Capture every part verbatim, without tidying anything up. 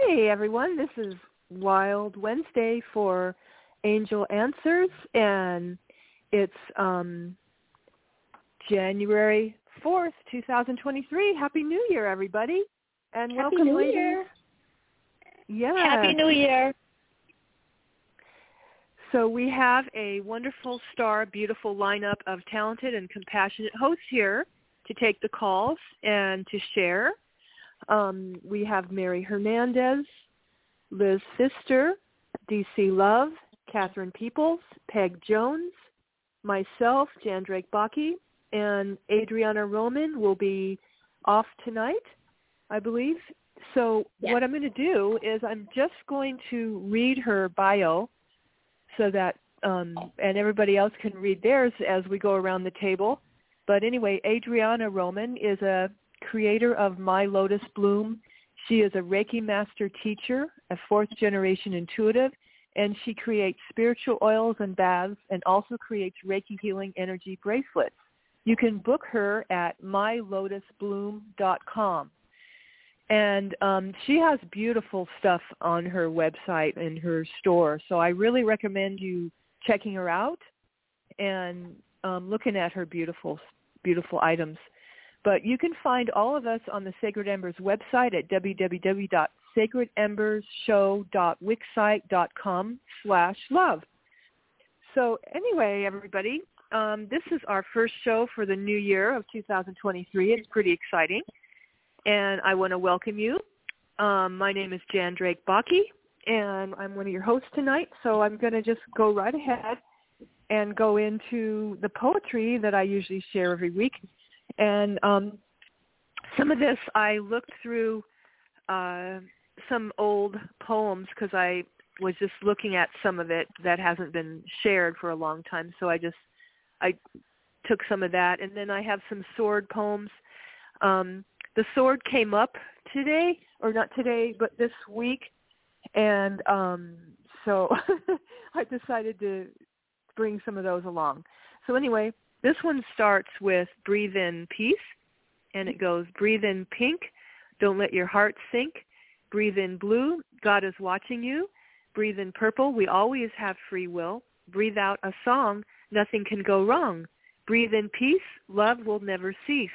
Hey, everyone. This is Wild Wednesday for Angel Answers, and it's um, January fourth, twenty twenty-three. Happy New Year, everybody, and Happy welcome, New ladies. Year. Yeah. Happy New Year. So we have a wonderful, star, beautiful lineup of talented and compassionate hosts here to take the calls and to share. Um, we have Mary Hernandez, Liz Pfister, D C Love, Catherine Peoples, Peg Jones, myself, Jan Drake Bakke, and Adriana Roman will be off tonight, I believe. So yes. What I'm going to do is I'm just going to read her bio so that, um, and everybody else can read theirs as we go around the table. But anyway, Adriana Roman is a creator of My Lotus Bloom. She is a Reiki master teacher, a fourth-generation intuitive, and she creates spiritual oils and baths and also creates Reiki healing energy bracelets. You can book her at my lotus bloom dot com. And um, she has beautiful stuff on her website and her store, so I really recommend you checking her out and um, looking at her beautiful, beautiful items. But you can find all of us on the Sacred Embers website at w w w dot sacred embers show dot wixsite dot com slash love. So anyway, everybody, um, this is our first show for the new year of two thousand twenty-three. It's pretty exciting, and I want to welcome you. Um, my name is Jan Drake Bakke, and I'm one of your hosts tonight, so I'm going to just go right ahead and go into the poetry that I usually share every week. And um, some of this, I looked through uh, some old poems because I was just looking at some of it that hasn't been shared for a long time. So I just, I took some of that. And then I have some sword poems. Um, the sword came up today, or not today, but this week. And um, so I decided to bring some of those along. So anyway, this one starts with breathe in peace, and it goes, breathe in pink, don't let your heart sink. Breathe in blue, God is watching you. Breathe in purple, we always have free will. Breathe out a song, nothing can go wrong. Breathe in peace, love will never cease.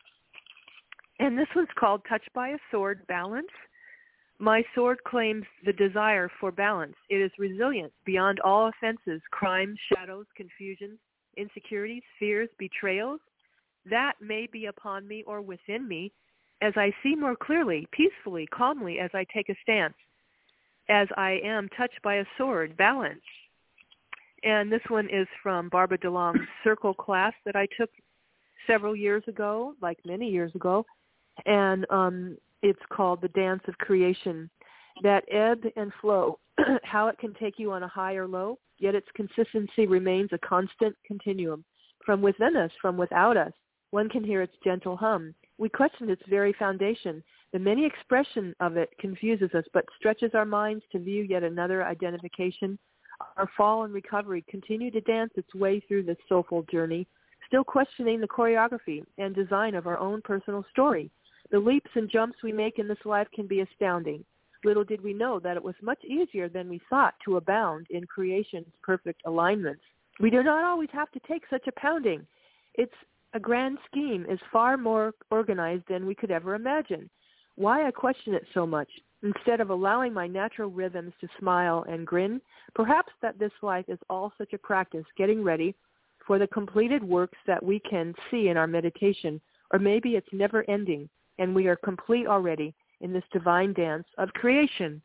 And this one's called Touched by a Sword, Balance. My sword claims the desire for balance. It is resilient beyond all offenses, crimes, shadows, confusions, insecurities, fears, betrayals. That may be upon me or within me as I see more clearly, peacefully, calmly as I take a stance, as I am touched by a sword, balance. And this one is from Barbara DeLong's Circle class that I took several years ago, like many years ago, and um, it's called The Dance of Creation. That ebb and flow, how it can take you on a high or low, yet its consistency remains a constant continuum. From within us, from without us, one can hear its gentle hum. We question its very foundation. The many expression of it confuses us, but stretches our minds to view yet another identification. Our fall and recovery continue to dance its way through this soulful journey, still questioning the choreography and design of our own personal story. The leaps and jumps we make in this life can be astounding. Little did we know that it was much easier than we thought to abound in creation's perfect alignments. We do not always have to take such a pounding. Its a grand scheme is far more organized than we could ever imagine. Why I question it so much? Instead of allowing my natural rhythms to smile and grin, perhaps that this life is all such a practice getting ready for the completed works that we can see in our meditation, or maybe it's never ending and we are complete already in this divine dance of creation.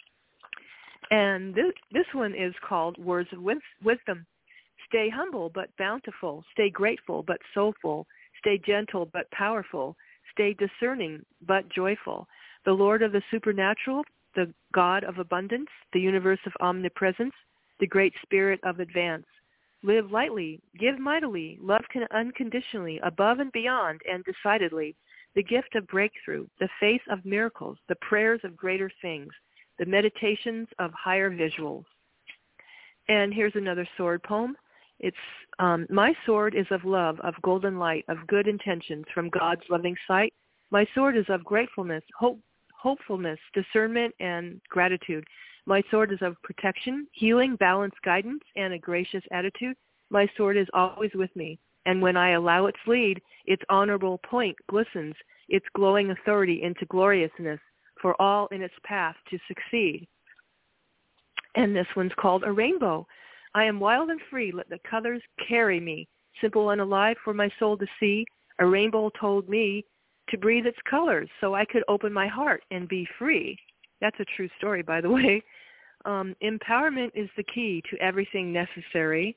And this, this one is called Words of Wisdom. Stay humble but bountiful. Stay grateful but soulful. Stay gentle but powerful. Stay discerning but joyful. The Lord of the supernatural, the God of abundance, the universe of omnipresence, the great spirit of advance. Live lightly, give mightily, love can unconditionally, above and beyond and decidedly. The gift of breakthrough, the faith of miracles, the prayers of greater things, the meditations of higher visuals. And here's another sword poem. It's, um, my sword is of love, of golden light, of good intentions from God's loving sight. My sword is of gratefulness, hope, hopefulness, discernment, and gratitude. My sword is of protection, healing, balance, guidance, and a gracious attitude. My sword is always with me, and when I allow its lead, its honorable point glistens, its glowing authority into gloriousness for all in its path to succeed. And this one's called a rainbow. I am wild and free. Let the colors carry me. Simple and alive for my soul to see. A rainbow told me to breathe its colors so I could open my heart and be free. That's a true story, by the way. Um, empowerment is the key to everything necessary.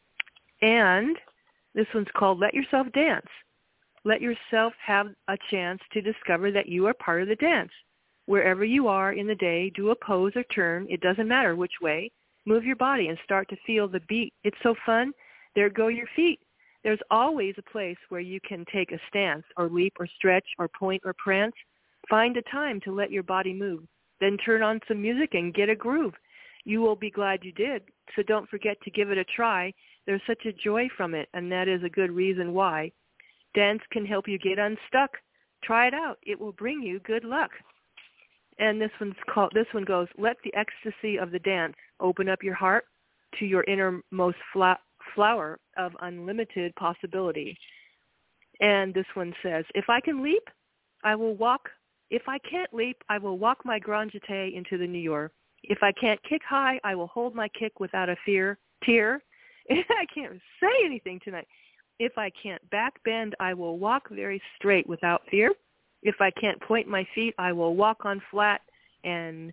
And this one's called Let Yourself Dance. Let yourself have a chance to discover that you are part of the dance. Wherever you are in the day, do a pose or turn. It doesn't matter which way. Move your body and start to feel the beat. It's so fun. There go your feet. There's always a place where you can take a stance or leap or stretch or point or prance. Find a time to let your body move. Then turn on some music and get a groove. You will be glad you did, so don't forget to give it a try. There's such a joy from it, and that is a good reason why. Dance can help you get unstuck. Try it out. It will bring you good luck. And this one's called. This one goes, let the ecstasy of the dance open up your heart to your innermost fla- flower of unlimited possibility. And this one says, if I can leap, I will walk. If I can't leap, I will walk my grand jeté into the New York. If I can't kick high, I will hold my kick without a fear, tear. I can't say anything tonight. If I can't back bend, I will walk very straight without fear. If I can't point my feet, I will walk on flat and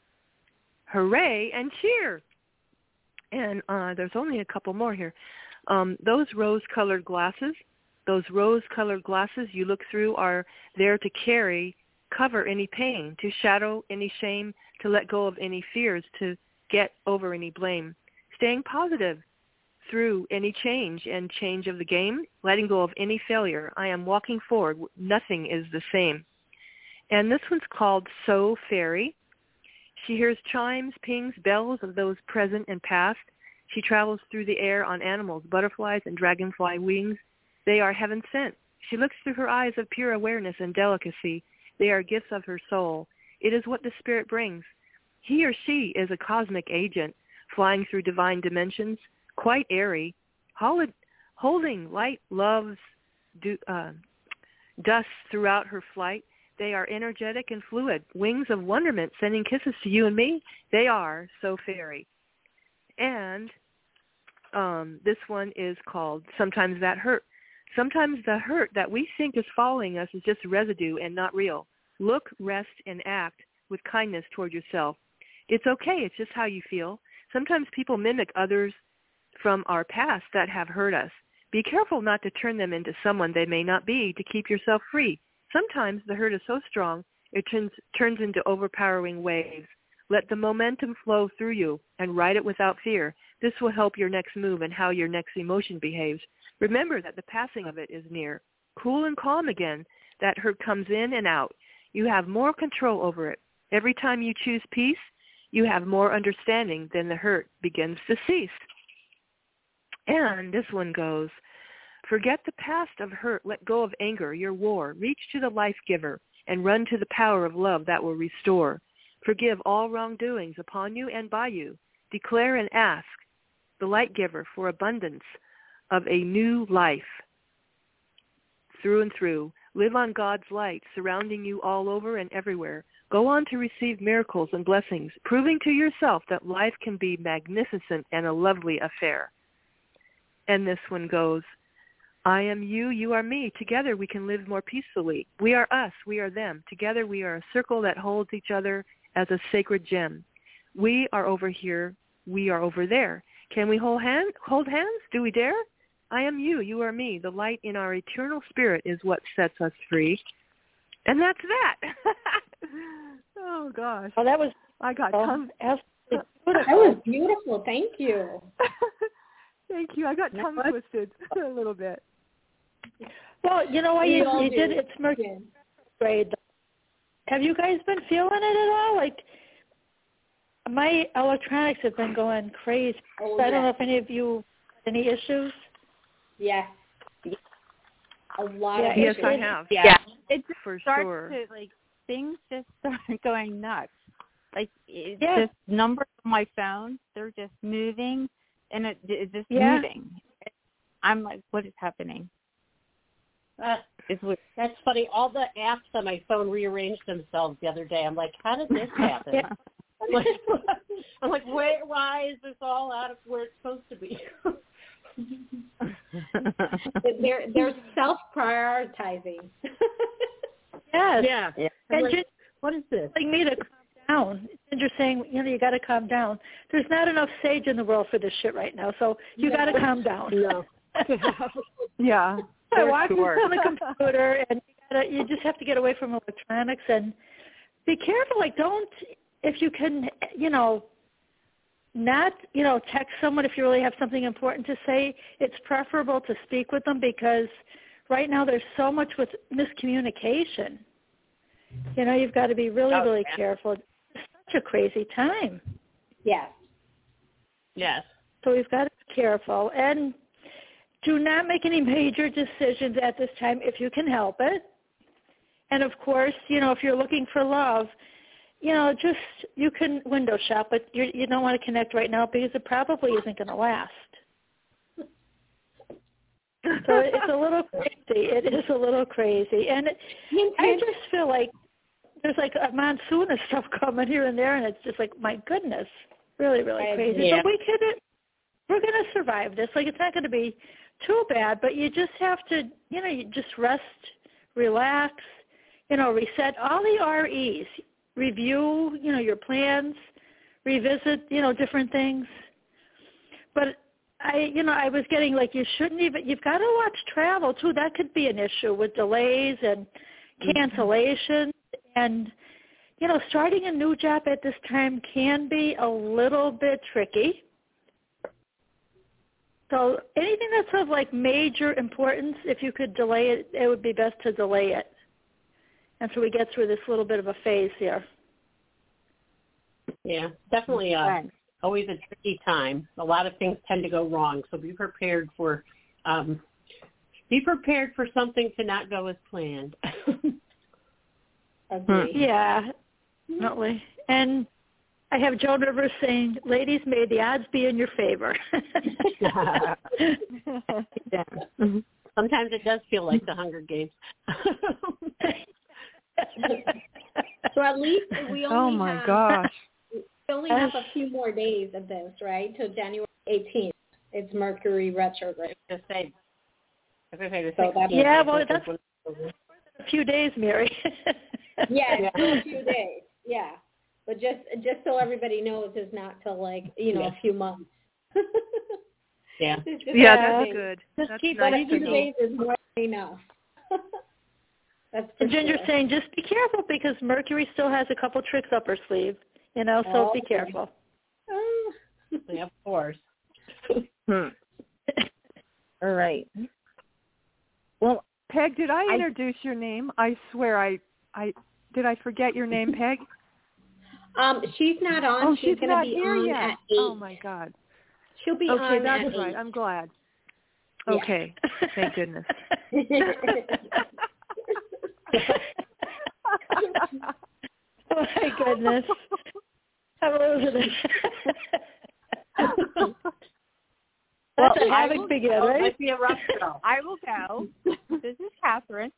hooray and cheer. And uh, there's only a couple more here. Um, those rose-colored glasses, those rose-colored glasses you look through are there to carry, cover any pain, to shadow any shame, to let go of any fears, to get over any blame. Staying positive through any change and change of the game, letting go of any failure. I am walking forward. Nothing is the same. And this one's called So Fairy. She hears chimes, pings, bells of those present and past. She travels through the air on animals, butterflies, and dragonfly wings. They are heaven sent. She looks through her eyes of pure awareness and delicacy. They are gifts of her soul. It is what the Spirit brings. He or she is a cosmic agent, flying through divine dimensions, quite airy, holding light love's do, uh, dust throughout her flight. They are energetic and fluid, wings of wonderment sending kisses to you and me. They are so fairy. And um, this one is called Sometimes That Hurt. Sometimes the hurt that we think is following us is just residue and not real. Look, rest, and act with kindness toward yourself. It's okay. It's just how you feel. Sometimes people mimic others from our past that have hurt us. Be careful not to turn them into someone they may not be to keep yourself free. Sometimes the hurt is so strong it turns, turns into overpowering waves. Let the momentum flow through you and ride it without fear. This will help your next move and how your next emotion behaves. Remember that the passing of it is near. Cool and calm again. That hurt comes in and out. You have more control over it. Every time you choose peace, you have more understanding, then the hurt begins to cease. And this one goes, forget the past of hurt, let go of anger, your war, reach to the life giver, and run to the power of love that will restore. Forgive all wrongdoings upon you and by you. Declare and ask the light giver for abundance of a new life through and through. Live on God's light, surrounding you all over and everywhere. Go on to receive miracles and blessings, proving to yourself that life can be magnificent and a lovely affair. And this one goes, I am you, you are me. Together we can live more peacefully. We are us, we are them. Together we are a circle that holds each other as a sacred gem. We are over here, we are over there. Can we hold, hand, hold hands? Do we dare? I am you, you are me. The light in our eternal spirit is what sets us free. And that's that. Oh, gosh. Oh, that was, I got oh, tongue. that was beautiful. Thank you. Thank you. I got tongue twisted a little bit. Well, you know what you, you did? It's Mercury grade. Have you guys been feeling it at all? Like, my electronics have been going crazy. Oh, so I yes. don't know if any of you had any issues. Yes. A lot yeah, of Yes, issues. I have. Yeah. It for starts sure. to, like, things just start going nuts. Like, it's yeah. just numbers on my phone, they're just moving, and it, it's just yeah. moving. I'm like, what is happening? Uh, It's weird. that's funny. All the apps on my phone rearranged themselves the other day. I'm like, how did this happen? Yeah. I'm like, I'm like, wait, why is this all out of where it's supposed to be? they're they're self prioritizing. Yes. Yeah. Yeah. And like, just what is this? telling me to calm down. And you're saying, you know, you got to calm down. There's not enough sage in the world for this shit right now, so you No. got to calm down. No. Yeah. I for watch sure. this on the computer, and you, gotta, you just have to get away from electronics and be careful. Like, don't, if you can, you know, not, you know, text someone if you really have something important to say. It's preferable to speak with them because right now there's so much with miscommunication. You know, you've got to be really, Oh, really yeah. careful. It's such a crazy time. Yes. Yes. So we've got to be careful. And do not make any major decisions at this time if you can help it. And, of course, you know, if you're looking for love, you know, just you can window shop, but you're, you don't want to connect right now because it probably isn't going to last. So it's a little crazy. It is a little crazy. And it, I just feel like there's like a monsoon of stuff coming here and there, and it's just like, my goodness, really, really I crazy. agree. But we could, we're going to survive this. Like, it's not going to be too bad, but you just have to, you know, you just rest, relax, you know, reset all the R Es, review, you know, your plans, revisit, you know, different things. But I, you know, I was getting like, you shouldn't even, you've got to watch travel too. That could be an issue with delays and cancellations. And, you know, starting a new job at this time can be a little bit tricky. So anything that's of like major importance, if you could delay it, it would be best to delay it. And so we get through this little bit of a phase here. Yeah. Definitely uh, always a tricky time. A lot of things tend to go wrong, so be prepared for um, be prepared for something to not go as planned. Agree. Yeah, definitely. And I have Joan Rivers saying, ladies, may the odds be in your favor. Yeah. Sometimes it does feel like the Hunger Games. So at least we only Oh my have, gosh. we only have a few more days of this, right? Till January eighteenth. It's Mercury retrograde. Just say, I was gonna say the So that's- Yeah, well, that's a few days, Mary. Yeah, Yeah. still a few days. Yeah. But just just so everybody knows, it's not till like, you know, Yeah. a few months. Yeah. It's just Yeah, a few that's days. good. Just That's keep But nice a to few know. days is more than enough. That's for And Ginger's sure. saying, just be careful because Mercury still has a couple tricks up her sleeve, you know, so Oh, be okay. careful. Oh. Yeah, of course. Hmm. All right. Well, Peg, did I I- introduce your name? I swear I, I did I forget your name, Peg? Um, she's not on. Oh, she's, she's gonna not be here on yet. at eight. Oh my God. She'll be Okay, on that's at right. eight. I'm glad. Yeah. Okay. Thank goodness. Oh, my goodness. I'm losing it. That's Well, a I havoc will- begin, Oh, it right? might be a rough go. I will go. This is Catherine.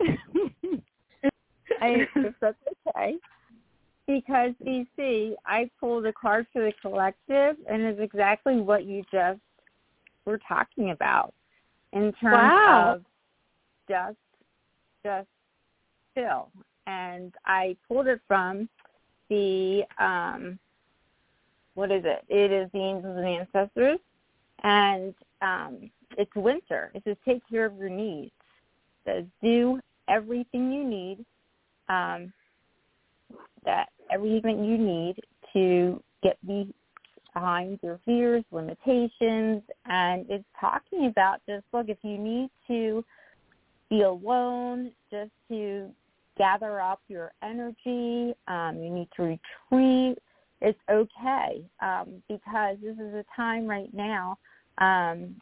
I if that's okay. Because you see, I pulled a card for the collective, and it's exactly what you just were talking about in terms Wow. of just, just chill. And I pulled it from the, um, what is it? It is the Angels and Ancestors, and um, it's winter. It says take care of your needs. It says do everything you need. Um, that everything you need to get behind your fears, limitations, and it's talking about just, look, if you need to be alone, just to gather up your energy, um, you need to retreat, it's okay, um, because this is a time right now, um,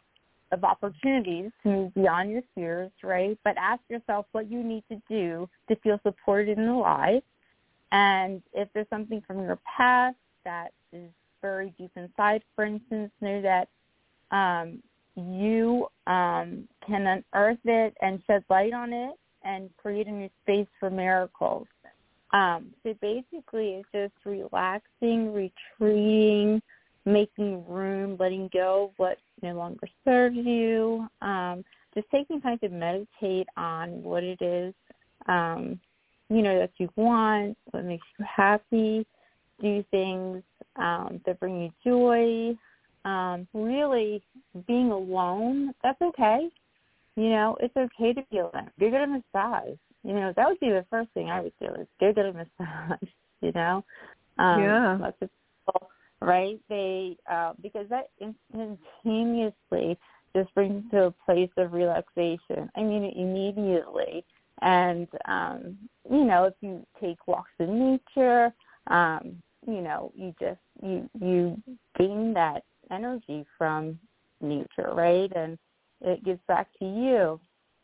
of opportunities to move beyond your fears, right? But ask yourself what you need to do to feel supported and alive. And if there's something from your past that is very deep inside, for instance, know that um, you um, can unearth it and shed light on it and create a new space for miracles. Um, so basically it's just relaxing, retreating, making room, letting go of what no longer serves you, um, just taking time to meditate on what it is, um, you know, that you want, what makes you happy, do things um, that bring you joy. Um, really being alone, that's okay. You know, it's okay to be alone. Go get a massage. You know, that would be the first thing I would do is go get a massage, you know. Um, yeah. Lots of people, right? They, uh, because that instantaneously just brings you to a place of relaxation. I mean, immediately. And, um, you know, if you take walks in nature, um, you know, you just, you, you gain that energy from nature, right? And it gives back to you.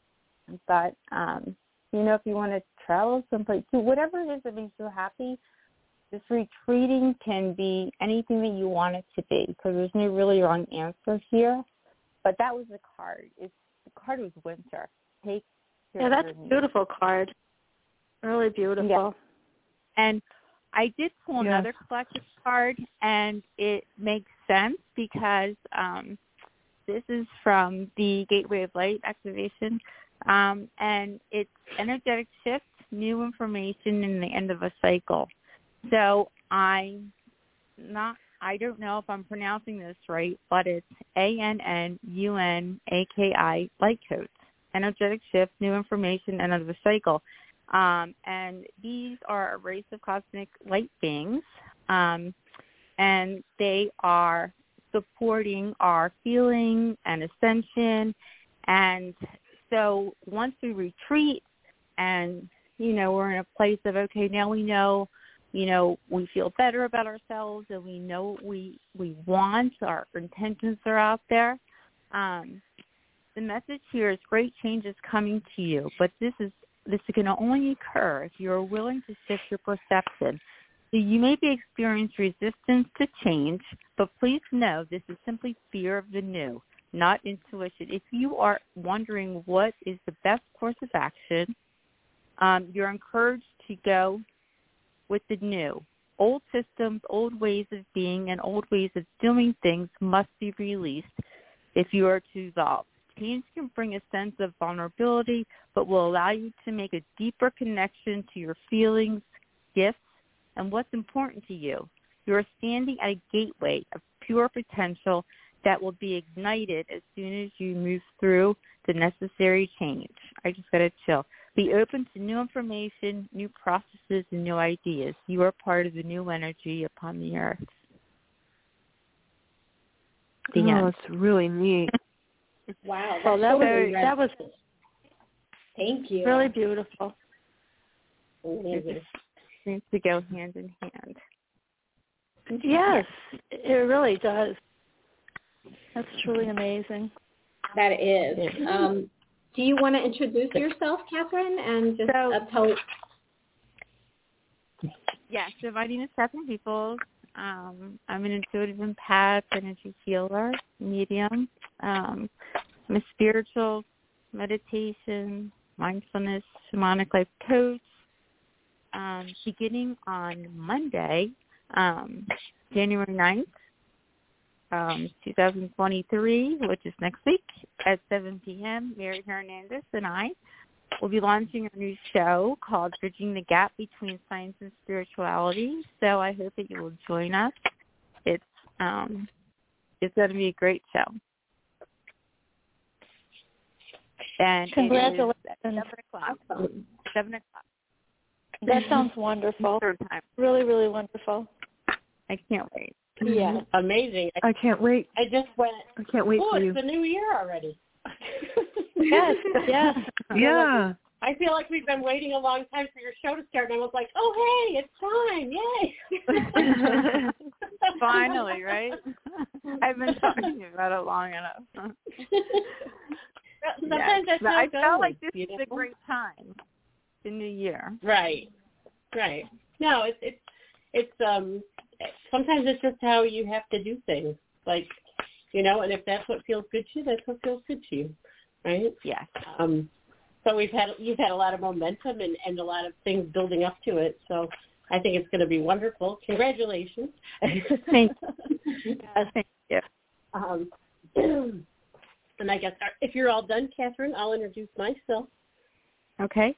But, um, you know, if you want to travel someplace, do whatever it is that makes you happy, this retreating can be anything that you want it to be because there's no really wrong answer here. But that was the card. It's, the card was winter. Take care Yeah, that's of a beautiful card. Really beautiful. Yeah. And I did pull Yes. another collective card, and it makes sense because um, this is from the Gateway of Light activation, um, and it's energetic shift, new information, and the end of a cycle. So I not I don't know if I'm pronouncing this right, but it's A N N U N A K I light codes, energetic shift, new information, end of a cycle. Um, and these are a race of cosmic light beings, um, and they are supporting our healing and ascension. And so once we retreat and, you know, we're in a place of, okay, now we know, you know, we feel better about ourselves and we know what we, we want, our intentions are out there. Um, the message here is great change is coming to you, but this is This can only occur if you're willing to shift your perception. So you may be experiencing resistance to change, but please know this is simply fear of the new, not intuition. If you are wondering what is the best course of action, um, you're encouraged to go with the new. Old systems, old ways of being, and old ways of doing things must be released if you are to evolve. Change can bring a sense of vulnerability, but will allow you to make a deeper connection to your feelings, gifts, and what's important to you. You are standing at a gateway of pure potential that will be ignited as soon as you move through the necessary change. I just got to chill. Be open to new information, new processes, and new ideas. You are part of the new energy upon the earth. The oh, end. it's really neat. Wow. Well, that so was very that was Thank you. really beautiful. Amazing. Seems to go hand in hand. Yes, it really does. That's truly amazing. That is. Um, do you want to introduce yourself, Catherine, and just So- uh, tell? Yes, so my name is Catherine Peoples. Um, I'm an intuitive empath, energy healer, medium. Um, I'm a spiritual meditation, mindfulness, shamanic life coach. Um, beginning on Monday, um, January ninth, um, twenty twenty-three, which is next week at seven p.m., Mary Hernandez and I will be launching a new show called Bridging the Gap Between Science and Spirituality. So I hope that you will join us. It's um, it's going to be a great show. And Congratulations. it is at seven o'clock. Awesome. Seven o'clock. That sounds wonderful. Third time. Really, really wonderful. I can't wait. Yeah. Amazing. I, I can't wait. I just went, I can't wait oh, for you. it's the new year already. Yes, yes. Yeah. I feel like we've been waiting a long time for your show to start, and I was like, oh, hey, it's time. Yay. Finally, right? I've been talking about it long enough. Sometimes yes. that's how I it goes, felt like this you is know? a great time, the new year. Right, right. No, it's it's it's um. Sometimes it's just how you have to do things, like, you know. And if that's what feels good to you, that's what feels good to you, right? Yes. Um. So we've had you've had a lot of momentum and, and a lot of things building up to it. So I think it's going to be wonderful. Congratulations. Thank you. Yes, thank you. Um, and I guess if you're all done, Catherine, I'll introduce myself. Okay.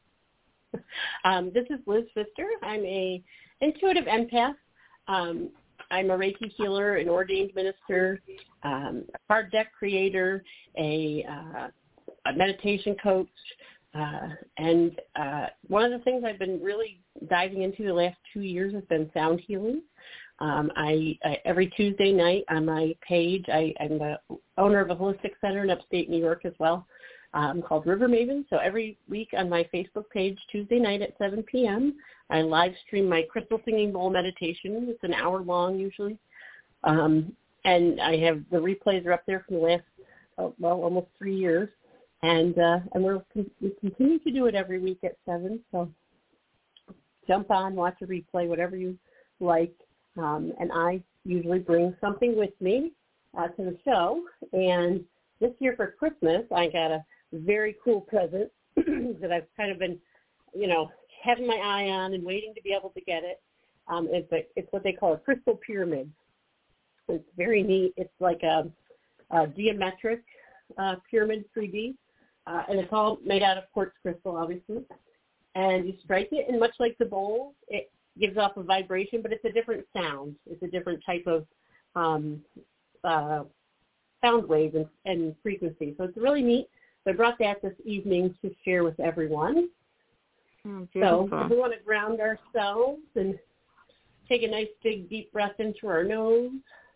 Um, this is Liz Pfister. I'm a intuitive empath. Um, I'm a Reiki healer, an ordained minister, um, a card deck creator, a, uh, a meditation coach, uh, and uh, one of the things I've been really diving into the last two years has been sound healing. Um, I, I every Tuesday night on my page, I, I'm the owner of a holistic center in upstate New York as well, um, called River Maven. So every week on my Facebook page, Tuesday night at seven p.m., I live stream my crystal singing bowl meditation. It's an hour long usually, um, and I have the replays are up there from the last oh, well almost three years, and uh, and we're, we continue to do it every week at seven. So jump on, watch a replay, whatever you like. Um, and I usually bring something with me uh, to the show. And this year for Christmas, I got a very cool present that I've kind of been, you know, having my eye on and waiting to be able to get it. Um, it's, a, it's what they call a crystal pyramid. It's very neat. It's like a, a geometric uh, pyramid three D, uh, and it's all made out of quartz crystal, obviously. And you strike it, and much like the bowl, it gives off a vibration, but it's a different sound. It's a different type of um, uh, sound wave and, and frequency. So it's really neat. So I brought that this evening to share with everyone. Oh, so if we want to ground ourselves and take a nice big deep breath into our nose,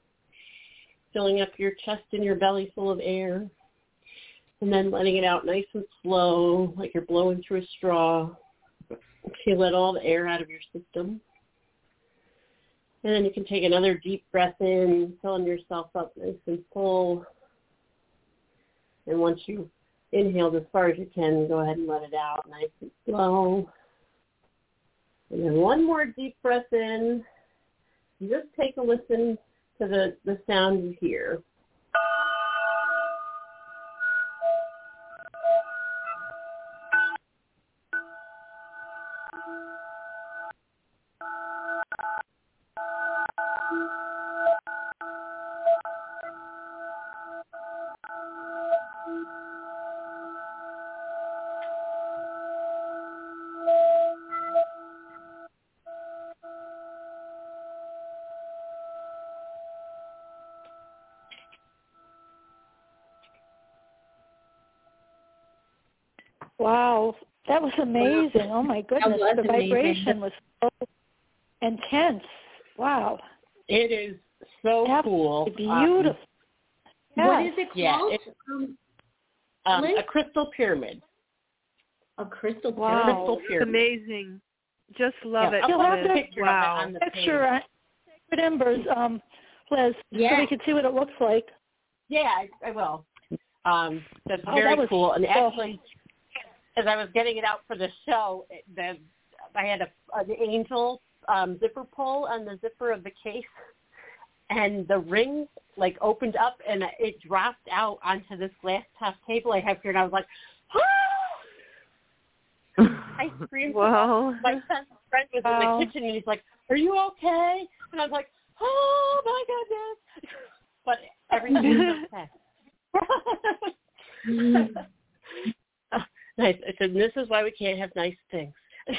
filling up your chest and your belly full of air, and then letting it out nice and slow, like you're blowing through a straw. You let all the air out of your system. And then you can take another deep breath in, filling yourself up nice and full. And once you inhaled as far as you can, go ahead and let it out nice and slow. And then one more deep breath in. Just take a listen to the, the sound you hear. Wow, that was amazing. Oh, my goodness. was The amazing. vibration was so intense. Wow. It is so Absolutely cool. beautiful. Um, Yes. What is it Yeah, called? it's um, um, Liz? a crystal pyramid. a crystal Wow. pyramid. Crystal It's pyramid. amazing. Just love Yeah, it. I'll have put a to- picture Wow. of it on the Picture page. on Sacred Embers, um, Liz, so Yeah. we can see what it looks like. Yeah, I, I will. Um, that's Oh, very that was cool. And so- actually, as I was getting it out for the show, it, the, I had a, an angel um, zipper pull on the zipper of the case, and the ring like opened up and it dropped out onto this glass top table I have here, and I was like, ah! I screamed. Wow. My son's friend was Wow. in the kitchen, and he's like, "Are you okay?" And I was like, "Oh my goodness!" But everything's okay. Nice. I said, "This is why we can't have nice things."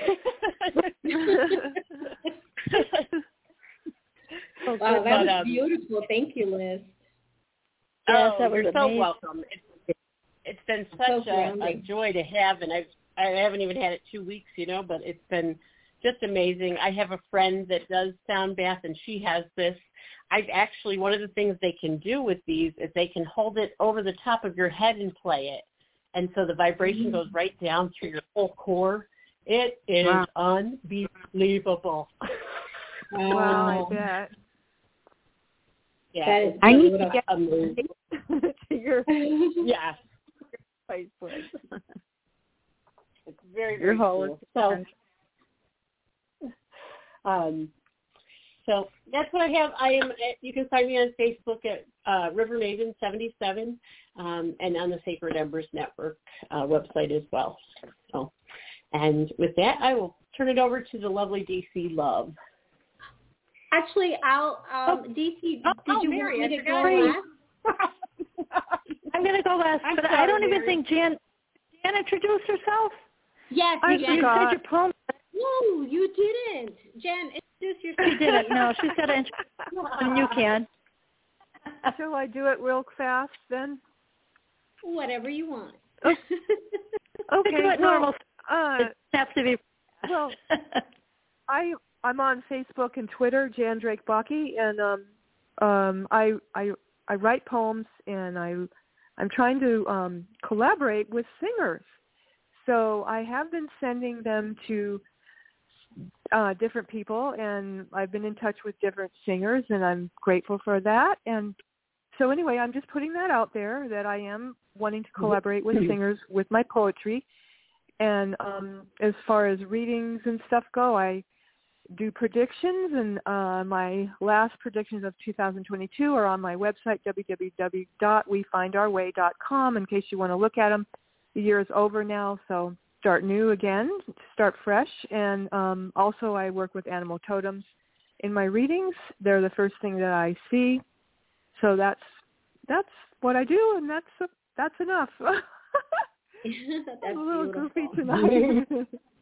Oh, Wow, that But, was um, beautiful. Thank you, Liz. Yes, oh, that was you're so amazing. welcome. It's, it's been So such a, a grounding. joy to have, and I've I haven't even had it two weeks, you know, but it's been just amazing. I have a friend that does sound bath, and she has this. I've actually, one of the things they can do with these is they can hold it over the top of your head and play it, and so the vibration Mm-hmm. goes right down through your whole core. It is Wow. unbelievable. Wow, I Wow. bet. Yeah, that is I need beautiful. to get amazing. to your Yeah, Facebook. it's very, Your very whole cool. So, um, so that's what I have. I am. You can find me on Facebook at uh, River Maven seventy-seven, um, and on the Sacred Embers Network uh, website as well. So, and with that, I will turn it over to the lovely D C Love. Actually, I'll um, D C. Oh, did oh, you Mary, want me I to go forgot. last? I'm going to go last, I'm but sorry, I don't even Mary. think Jan Jan introduced herself. Yes, I Jen. You forgot. said your poem. No, you didn't. Jen, introduce yourself. She didn't. No, she's got to introduce, and you can. Shall I do it real fast then? Whatever you want. Oh. Okay. Do it well, normal. uh, It has to be. well, I I'm on Facebook and Twitter, Jan Drake Baki, and um um I I I write poems, and I I'm trying to um collaborate with singers. So I have been sending them to uh different people, and I've been in touch with different singers, and I'm grateful for that. And so anyway, I'm just putting that out there that I am wanting to collaborate with singers with my poetry. And um as far as readings and stuff go, I do predictions, and uh, my last predictions of two thousand twenty-two are on my website, w w w dot we find our way dot com, in case you want to look at them. The year is over now, so start new again, start fresh. And um, also I work with animal totems in my readings. They're the first thing that I see. So that's that's what I do, and that's uh, that's enough. That's I'm a little beautiful. goofy tonight.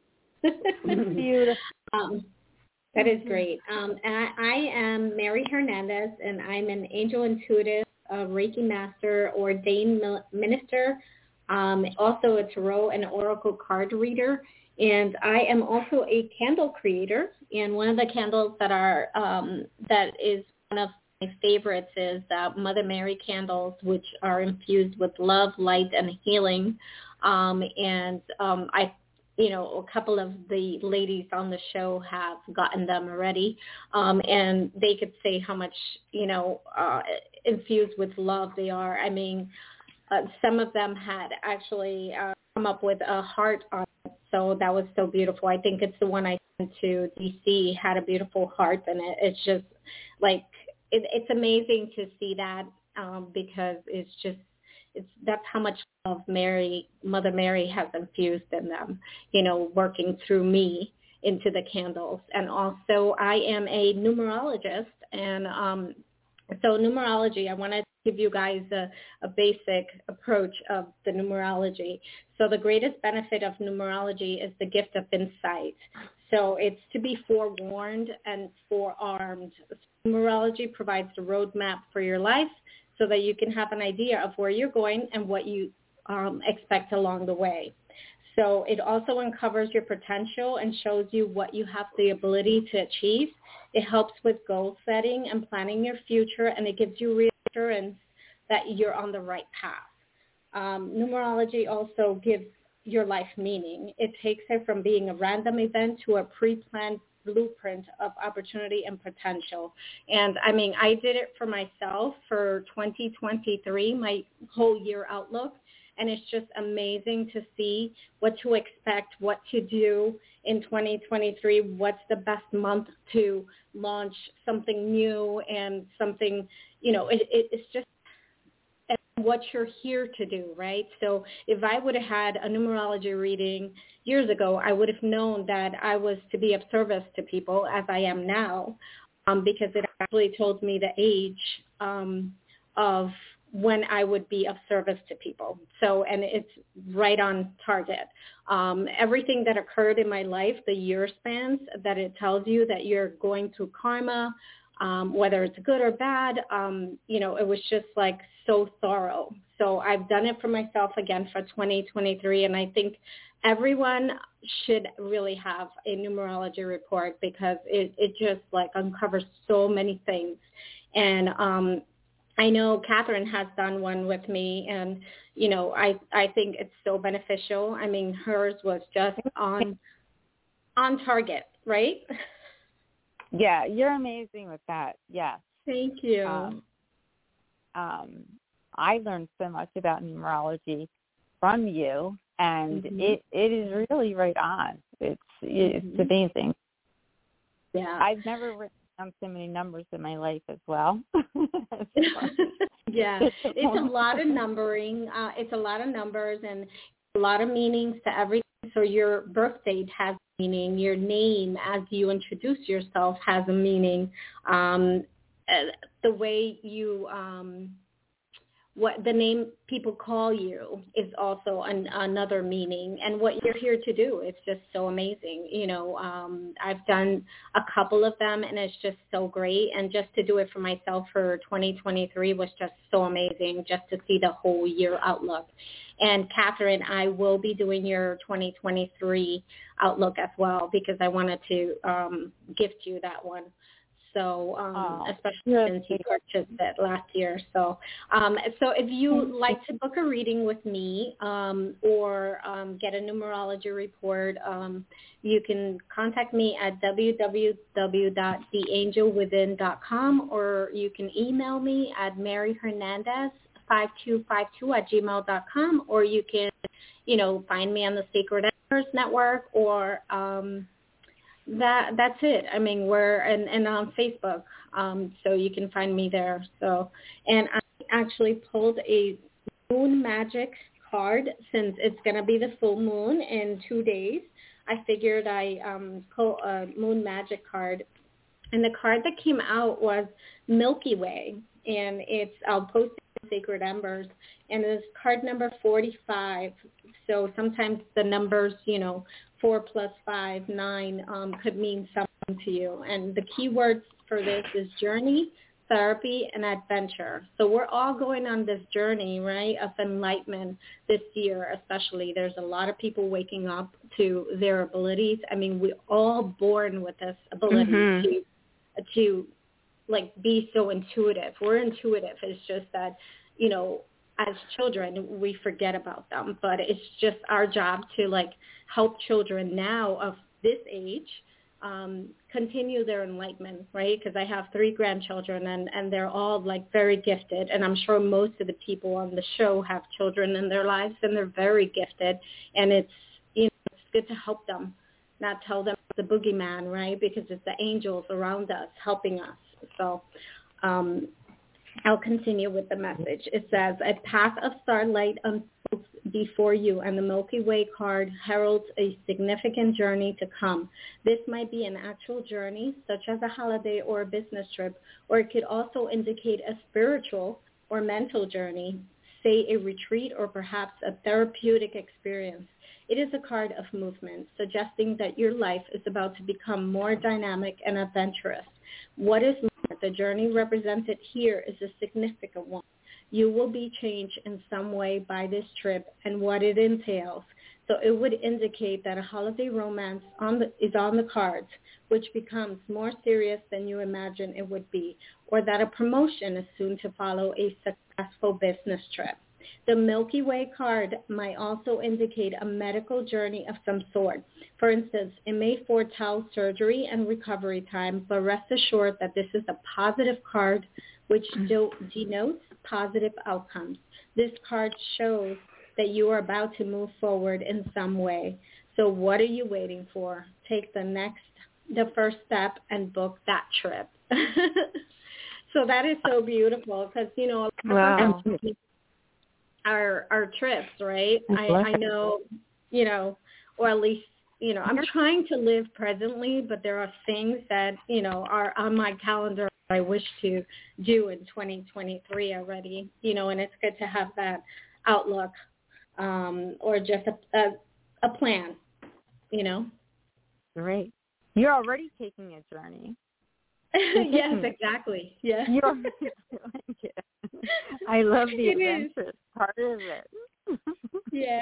Beautiful. Um, that is great. Um, and I, I am Mary Hernandez, and I'm an angel intuitive, a Reiki master, ordained minister, um, also a tarot and oracle card reader. And I am also a candle creator. And one of the candles that are um, that is one of my favorites is uh, Mother Mary candles, which are infused with love, light, and healing. Um, and um, I you know, a couple of the ladies on the show have gotten them already, um, and they could say how much, you know, uh, infused with love they are. I mean, uh, some of them had actually uh, come up with a heart on it, so that was so beautiful. I think it's the one I sent to D C, had a beautiful heart, and it, it's just like, it, it's amazing to see that um, because it's just, It's, that's how much love Mary, Mother Mary has infused in them, you know, working through me into the candles. And also I am a numerologist. And um, so numerology, I want to give you guys a, a basic approach of the numerology. So the greatest benefit of numerology is the gift of insight. So it's to be forewarned and forearmed. Numerology provides the roadmap for your life, so that you can have an idea of where you're going and what you um, expect along the way. So it also uncovers your potential and shows you what you have the ability to achieve. It helps with goal setting and planning your future, and it gives you reassurance that you're on the right path. Um, numerology also gives your life meaning. It takes it from being a random event to a pre-planned blueprint of opportunity and potential. And I mean, I did it for myself for twenty twenty-three, my whole year outlook. And it's just amazing to see what to expect, what to do in twenty twenty-three, what's the best month to launch something new and something, you know, it, it, it's just what you're here to do, right? So if I would have had a numerology reading years ago, I would have known that I was to be of service to people, as I am now, um, because it actually told me the age um, of when I would be of service to people. So, and it's right on target. Um, everything that occurred in my life, the year spans that it tells you that you're going through karma, Um, whether it's good or bad, um, you know, it was just like so thorough. So I've done it for myself again for twenty twenty-three, and I think everyone should really have a numerology report because it, it just like uncovers so many things. And um, I know Catherine has done one with me, and, you know, I, I think it's so beneficial. I mean, hers was just on on target, right? Yeah, you're amazing with that. Yes. Thank you. Um, um, I learned so much about numerology from you, and mm-hmm. it, it is really right on. It's it's mm-hmm. amazing. Yeah, I've never written down so many numbers in my life as well. Yeah, it's a lot of numbering. Uh, it's a lot of numbers and a lot of meanings to everything. So your birth date has meaning. Your name, as you introduce yourself, has a meaning. Um, the way you um, what the name people call you is also an, another meaning, and what you're here to do. It's just so amazing. You know, um, I've done a couple of them, and it's just so great. And just to do it for myself for twenty twenty-three was just so amazing, just to see the whole year outlook. And Catherine, I will be doing your twenty twenty-three outlook as well, because I wanted to um, gift you that one. So, um, oh, especially yeah. since you purchased it last year. So, um, so if you like to book a reading with me um, or um, get a numerology report, um, you can contact me at w w w dot the angel within dot com, or you can email me at mary hernandez five two five two at gmail dot com, or you can, you know, find me on the Sacred Embers Network, or um, That that's it. I mean, we're and, and on Facebook, um, so you can find me there. So, and I actually pulled a moon magic card since it's going to be the full moon in two days. I figured I um, pull a moon magic card, and the card that came out was Milky Way, and it's I'll post it on Sacred Embers, and it's card number forty-five. So sometimes the numbers, you know, four plus five, nine, um, could mean something to you. And the key words for this is journey, therapy, and adventure. So we're all going on this journey, right, of enlightenment this year especially. There's a lot of people waking up to their abilities. I mean, we're all born with this ability mm-hmm. to, to, like, be so intuitive. We're intuitive. It's just that, you know, as children, we forget about them, but it's just our job to, like, help children now of this age um, continue their enlightenment, right? Because I have three grandchildren, and, and they're all, like, very gifted, and I'm sure most of the people on the show have children in their lives, and they're very gifted, and it's, you know, it's good to help them, not tell them the boogeyman, right? Because it's the angels around us helping us. So, um I'll continue with the message. It says, a path of starlight unfolds before you, and the Milky Way card heralds a significant journey to come. This might be an actual journey, such as a holiday or a business trip, or it could also indicate a spiritual or mental journey, say a retreat or perhaps a therapeutic experience. It is a card of movement, suggesting that your life is about to become more dynamic and adventurous. What is more, the journey represented here is a significant one. You will be changed in some way by this trip and what it entails. So it would indicate that a holiday romance on the, is on the cards, which becomes more serious than you imagine it would be, or that a promotion is soon to follow a successful business trip. The Milky Way card might also indicate a medical journey of some sort. For instance, it may foretell surgery and recovery time, but rest assured that this is a positive card which do- denotes positive outcomes. This card shows that you are about to move forward in some way. So what are you waiting for? Take the next, the first step and book that trip. So that is so beautiful because, you know, wow. our our trips, right? I, I know, you know, or at least, you know, I'm trying to live presently, but there are things that, you know, are on my calendar I wish to do in twenty twenty-three already, you know, and it's good to have that outlook um, or just a, a, a plan, you know. Great. You're already taking a journey. Yes, exactly. Yeah. You're like it. I love the adventure part of it. Yeah.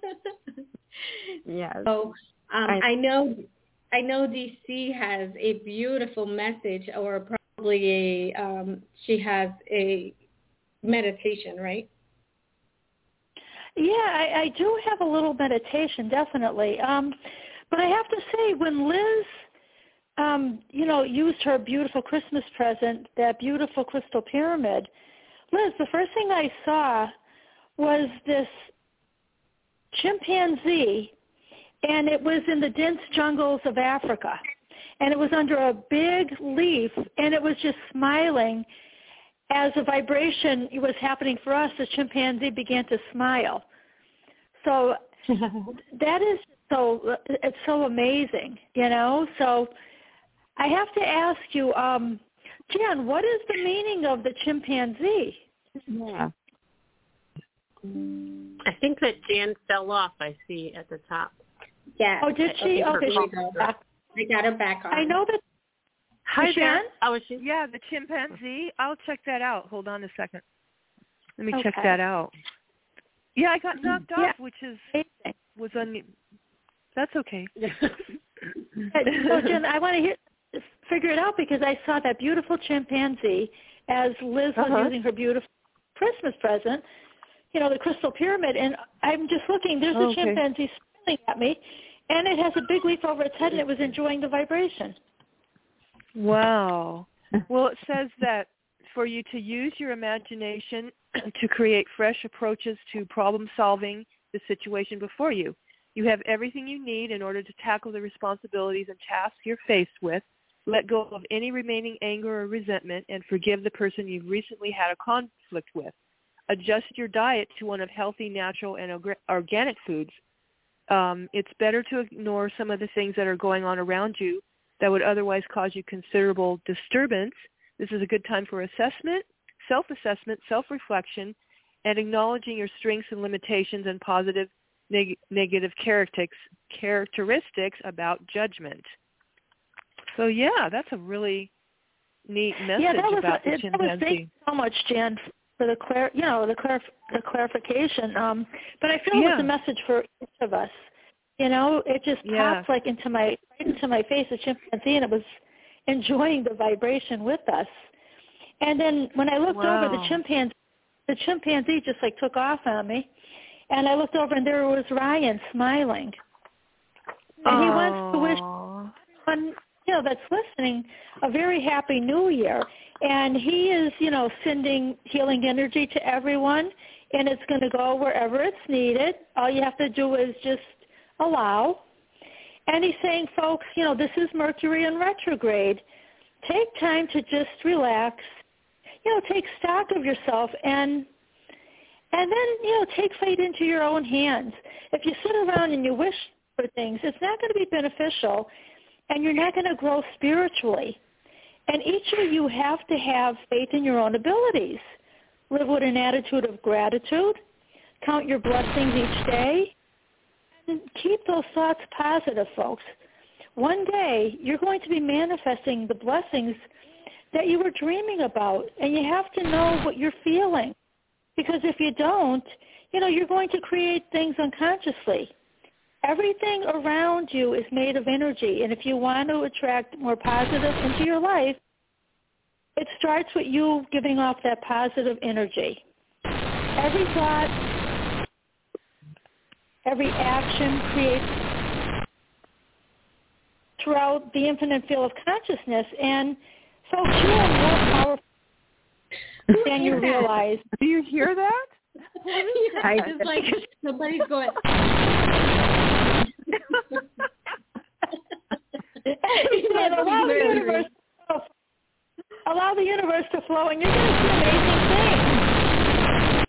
Yes. So um, I, I know, I know D C has a beautiful message, or probably a um, she has a meditation, right? Yeah, I, I do have a little meditation, definitely. Um, but I have to say, when Liz, um, you know, used her beautiful Christmas present, that beautiful crystal pyramid, Liz, the first thing I saw was this chimpanzee, and it was in the dense jungles of Africa. And it was under a big leaf, and it was just smiling. As a vibration was happening for us, the chimpanzee began to smile. So that is so, it's so amazing, you know. So I have to ask you, um, Jan, what is the meaning of the chimpanzee? Yeah. I think that Jan fell off, I see, at the top. Yeah. Oh, did she? Okay, she back. I got her back on. I know that. Hi there. Jan? Oh, is she? Yeah, the chimpanzee. I'll check that out. Hold on a second. Let me Okay. check that out. Yeah, I got knocked Yeah. off, which is was un. That's okay. So, Jen, I want to hear, figure it out because I saw that beautiful chimpanzee as Liz was Uh-huh. using her beautiful Christmas present, you know, the crystal pyramid, and I'm just looking. There's a Okay. chimpanzee smiling at me, and it has a big leaf over its head, and it was enjoying the vibration. Wow. Well, it says that for you to use your imagination to create fresh approaches to problem solving the situation before you. You have everything you need in order to tackle the responsibilities and tasks you're faced with. Let go of any remaining anger or resentment and forgive the person you've recently had a conflict with. Adjust your diet to one of healthy, natural, and orga- organic foods. Um, it's better to ignore some of the things that are going on around you that would otherwise cause you considerable disturbance. This is a good time for assessment, self-assessment, self-reflection, and acknowledging your strengths and limitations and positive neg- negative characteristics, characteristics about judgment. So, yeah, that's a really neat message yeah, that was, about the it, that was chimpanzee. thank you so much, Jan, for the clar- you know, the, clar- the clarification. Um, but I feel Yeah. it was a message for each of us. You know, it just Yeah. popped like into my right into my face, the chimpanzee, and it was enjoying the vibration with us. And then when I looked Wow. over, the chimpanzee, the chimpanzee just like took off on me, and I looked over, and there was Ryan smiling, and he wants to wish Aww. everyone, you know, that's listening a very happy New Year. And he is, you know, sending healing energy to everyone, and it's going to go wherever it's needed. All you have to do is just allow. And he's saying, folks, you know, this is Mercury in retrograde. Take time to just relax, you know, take stock of yourself, and and then, you know, take fate into your own hands. If you sit around and you wish for things, it's not going to be beneficial, and you're not going to grow spiritually. And each of you have to have faith in your own abilities. Live with an attitude of gratitude. Count your blessings each day. And keep those thoughts positive, folks. One day, you're going to be manifesting the blessings that you were dreaming about, and you have to know what you're feeling. Because if you don't, you know, you're going to create things unconsciously. Everything around you is made of energy, and if you want to attract more positive into your life, it starts with you giving off that positive energy. Every thought, every action creates throughout the infinite field of consciousness, and folks, you are more powerful than you realize. Do you hear that? I just like somebody's going. And allow the universe to, allow the universe to flow, and you're going to see amazing things.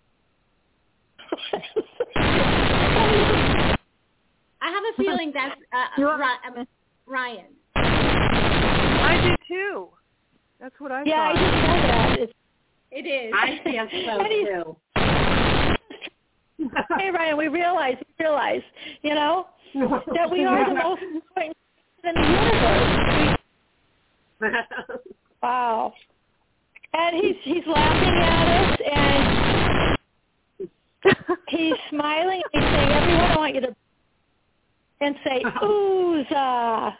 I have a feeling that's uh, Ri- Ryan. I do too. That's what I Yeah, I thought. just know that. It's, It is. I think so, too. hey, Ryan, we realize, we realize, you know, that we are the most important in the universe. Wow. And he's he's laughing at us, and he's smiling, and he's saying, everyone, I want you to, and say, ooza.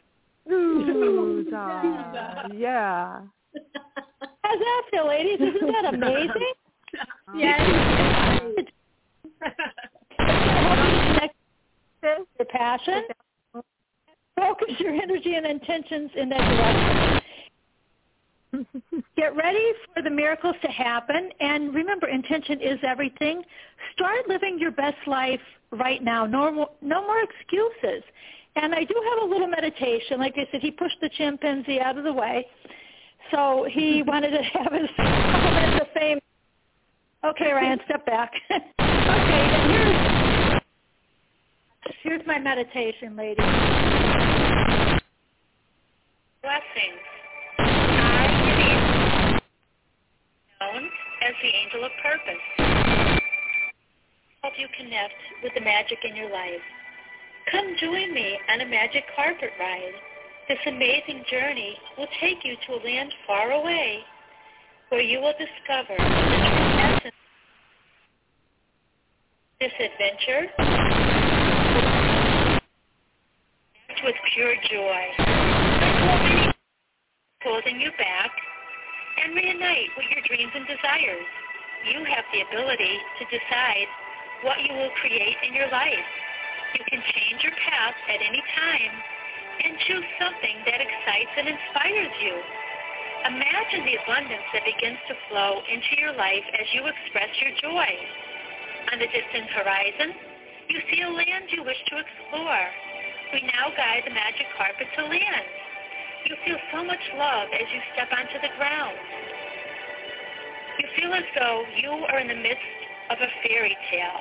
Ooza. Yeah. How's that feel, ladies? Isn't that amazing? Yes. It's going to help you connect with your passion. Focus your energy and intentions in that direction. get ready for the miracles to happen. And remember, intention is everything. Start living your best life right now. No more, no more excuses. And I do have a little meditation. Like I said, he pushed the chimpanzee out of the way. So he wanted to have his couple minutes of fame. Okay, Ryan, step back. Okay, and here's, here's my meditation, ladies. Blessings. I am known as the Angel of Purpose. Help you connect with the magic in your life. Come join me on a magic carpet ride. This amazing journey will take you to a land far away where you will discover the true essence. This adventure with pure joy, holding you back, and reunite with your dreams and desires. You have the ability to decide what you will create in your life. You can change your path at any time and choose something that excites and inspires you. Imagine the abundance that begins to flow into your life as you express your joy. On the distant horizon, you see a land you wish to explore. We now guide the magic carpet to land. You feel so much love as you step onto the ground. You feel as though you are in the midst of a fairy tale.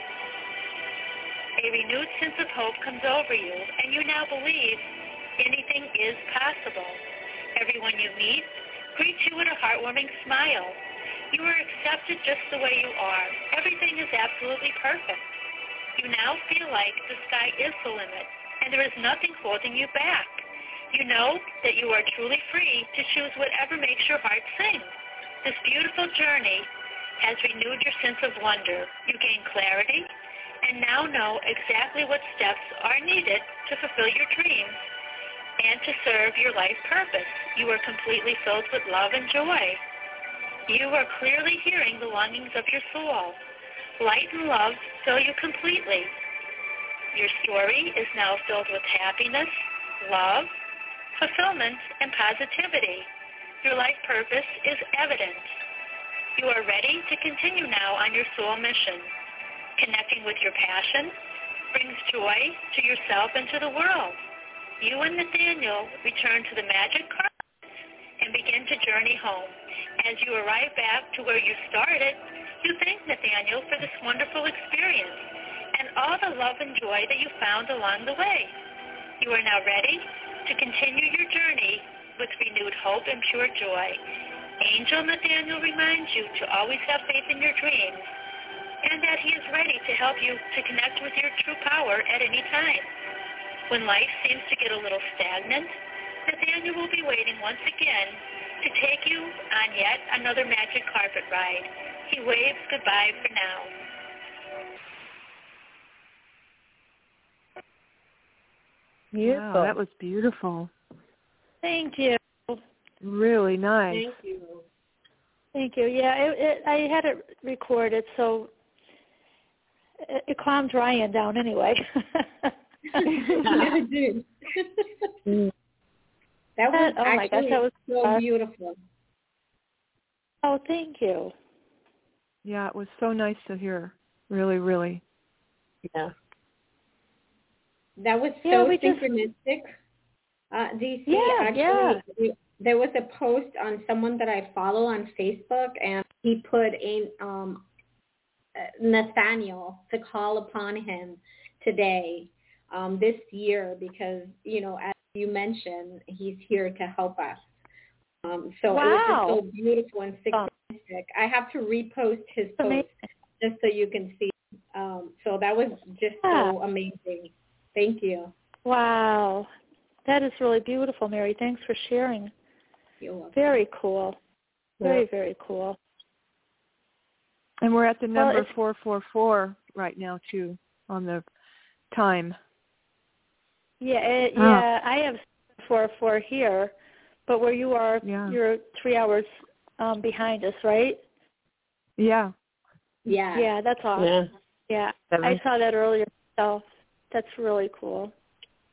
A renewed sense of hope comes over you, and you now believe anything is possible. Everyone you meet greets you with a heartwarming smile. You are accepted just the way you are. Everything is absolutely perfect. You now feel like the sky is the limit, and there is nothing holding you back. You know that you are truly free to choose whatever makes your heart sing. This beautiful journey has renewed your sense of wonder. You gain clarity and now know exactly what steps are needed to fulfill your dreams and to serve your life purpose. You are completely filled with love and joy. You are clearly hearing the longings of your soul. Light and love fill you completely. Your story is now filled with happiness, love, fulfillment, and positivity. Your life purpose is evident. You are ready to continue now on your soul mission. Connecting with your passion brings joy to yourself and to the world. You and Nathaniel return to the magic carpet and begin to journey home. As you arrive back to where you started, you thank Nathaniel for this wonderful experience and all the love and joy that you found along the way. You are now ready to continue your journey with renewed hope and pure joy. Angel Nathaniel reminds you to always have faith in your dreams and that he is ready to help you to connect with your true power at any time. When life seems to get a little stagnant, Nathaniel will be waiting once again to take you on yet another magic carpet ride. He waves goodbye for now. Beautiful. Wow, that was beautiful. Thank you. Really nice. Thank you. Thank you. Yeah, it, it, I had it recorded, so it, it calmed Ryan down anyway. Yeah, it did. That was oh actually my gosh, that was so uh, beautiful. Oh, thank you. Yeah, it was so nice to hear. Really, really. Yeah. That was so yeah, we synchronistic. Just, uh, D C, yeah, actually, yeah. there was a post on someone that I follow on Facebook, and he put in um, Nathaniel to call upon him today, um, this year, because, you know, as you mentioned, he's here to help us. Um, so wow. it was just so beautiful and synchronistic. I have to repost his post amazing. just so you can see. Um, so that was just yeah. so amazing. Thank you. Wow. That is really beautiful, Mary. Thanks for sharing. You're welcome. Very cool. Very, Yeah. very cool. And we're at the number well, four four four right now, too, on the time. Yeah, it, oh. yeah. I have four four here, but where you are, yeah. you're three hours um, behind us, right? Yeah. Yeah. Yeah, that's awesome. Yeah. Yeah, Seven. I saw that earlier myself. That's really cool.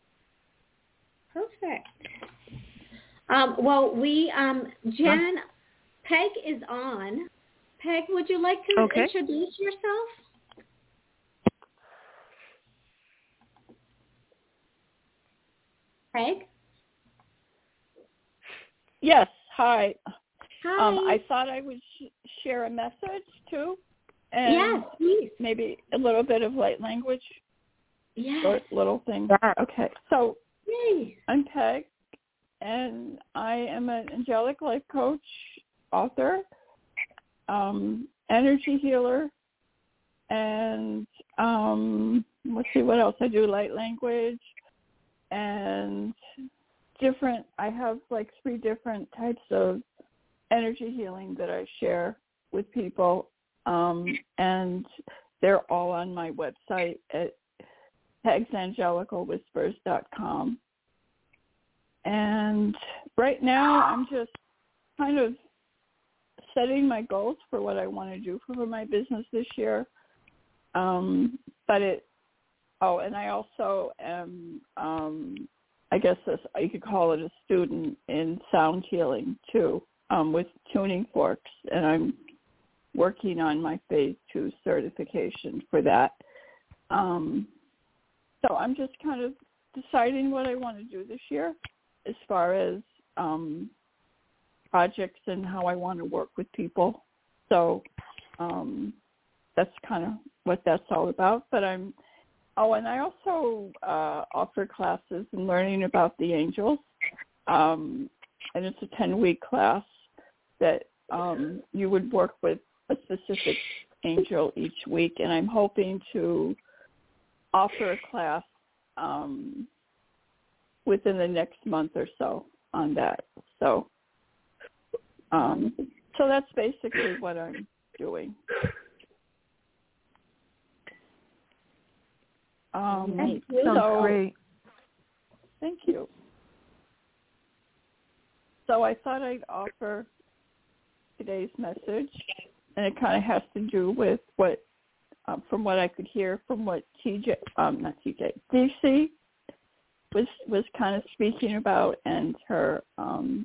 Perfect. Um, well, we, um, Jen, Peg is on. Peg, would you like to okay. introduce yourself? Peg? Yes, hi. Hi. Um, I thought I would sh- share a message, too. And yes, please. maybe a little bit of light language. Yes. Short little thing. Okay, so Yay. I'm Peg, and I am an angelic life coach, author, um, energy healer, and um, let's see what else. I do light language and different, I have like three different types of energy healing that I share with people, um, and they're all on my website at pegs angelical whispers dot com. And right now I'm just kind of setting my goals for what I want to do for my business this year. Um, but it, oh, and I also am, um, I guess this, you could call it a student in sound healing too, um, with tuning forks. And I'm working on my phase two certification for that. Um, so I'm just kind of deciding what I want to do this year as far as um, projects and how I want to work with people. So um, that's kind of what that's all about. But I'm, oh, and I also uh, offer classes in learning about the angels. Um, and it's a ten-week class that um, you would work with a specific angel each week. And I'm hoping to offer a class um, within the next month or so on that. So, um, so that's basically what I'm doing. Um, Nice. so, Sounds great. Thank you. So I thought I'd offer today's message, and it kind of has to do with what, um, from what I could hear from what T J, um, not T J, D C was was kind of speaking about, and her um,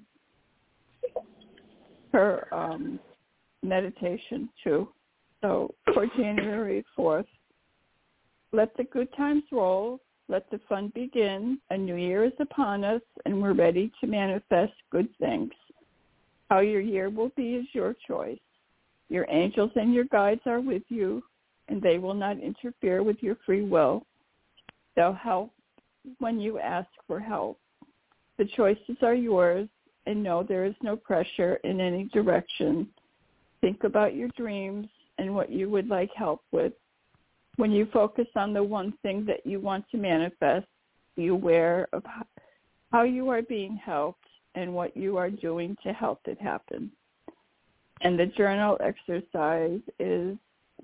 her um, meditation too. So for January fourth, let the good times roll, let the fun begin. A new year is upon us, and we're ready to manifest good things. How your year will be is your choice. Your angels and your guides are with you, and they will not interfere with your free will. They'll help when you ask for help. The choices are yours, and know there is no pressure in any direction. Think about your dreams and what you would like help with. When you focus on the one thing that you want to manifest, be aware of how you are being helped and what you are doing to help it happen. And the journal exercise is,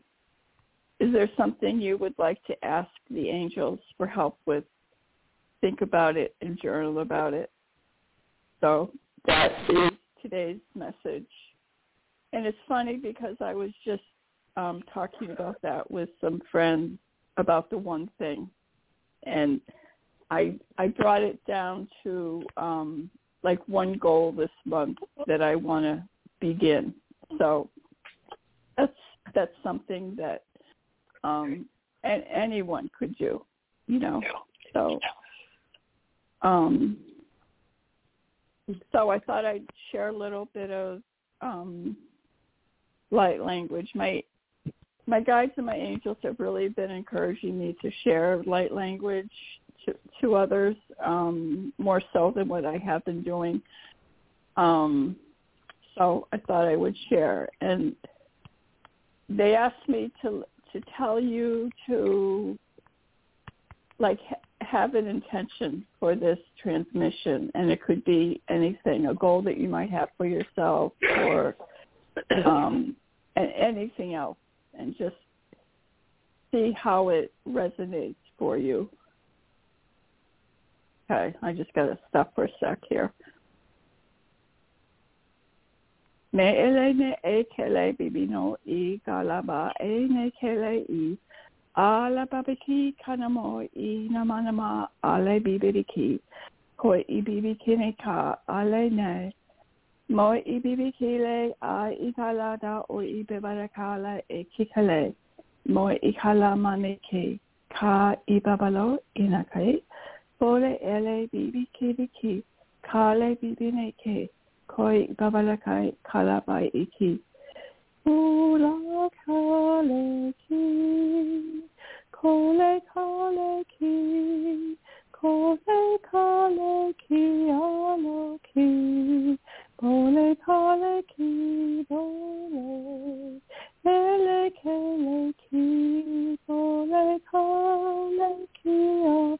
is there something you would like to ask the angels for help with? Think about it and journal about it. So that is today's message. And it's funny because I was just um, talking about that with some friends about the one thing. And I I brought it down to um, like one goal this month that I want to begin. So that's that's something that um, and anyone could do, you know. So um, so I thought I'd share a little bit of um, light language. My my guides and my angels have really been encouraging me to share light language to, to others, um, more so than what I have been doing. Um, so I thought I would share. And they asked me to to tell you to, like, ha- have an intention for this transmission. And it could be anything, a goal that you might have for yourself or um, anything else. And just see how it resonates for you. Okay, I just got to stop for a sec here. Me ele ne e kele bibino I galaba e ne kele I ala babiki kanamo I namanama ale bibiriki koi I bibikine ka ale ne Mo ibibikile a ikalada o ibebarakala e kikale. Mo ikala maneke ka ibabalo inakai. Bole ele bibikibiki kale bibineke koi babalakai kalabai iki. Ula kale ki kole kale ki kole kale ki alo ki. Bole kale ki bole ele kele ki bole kale ki a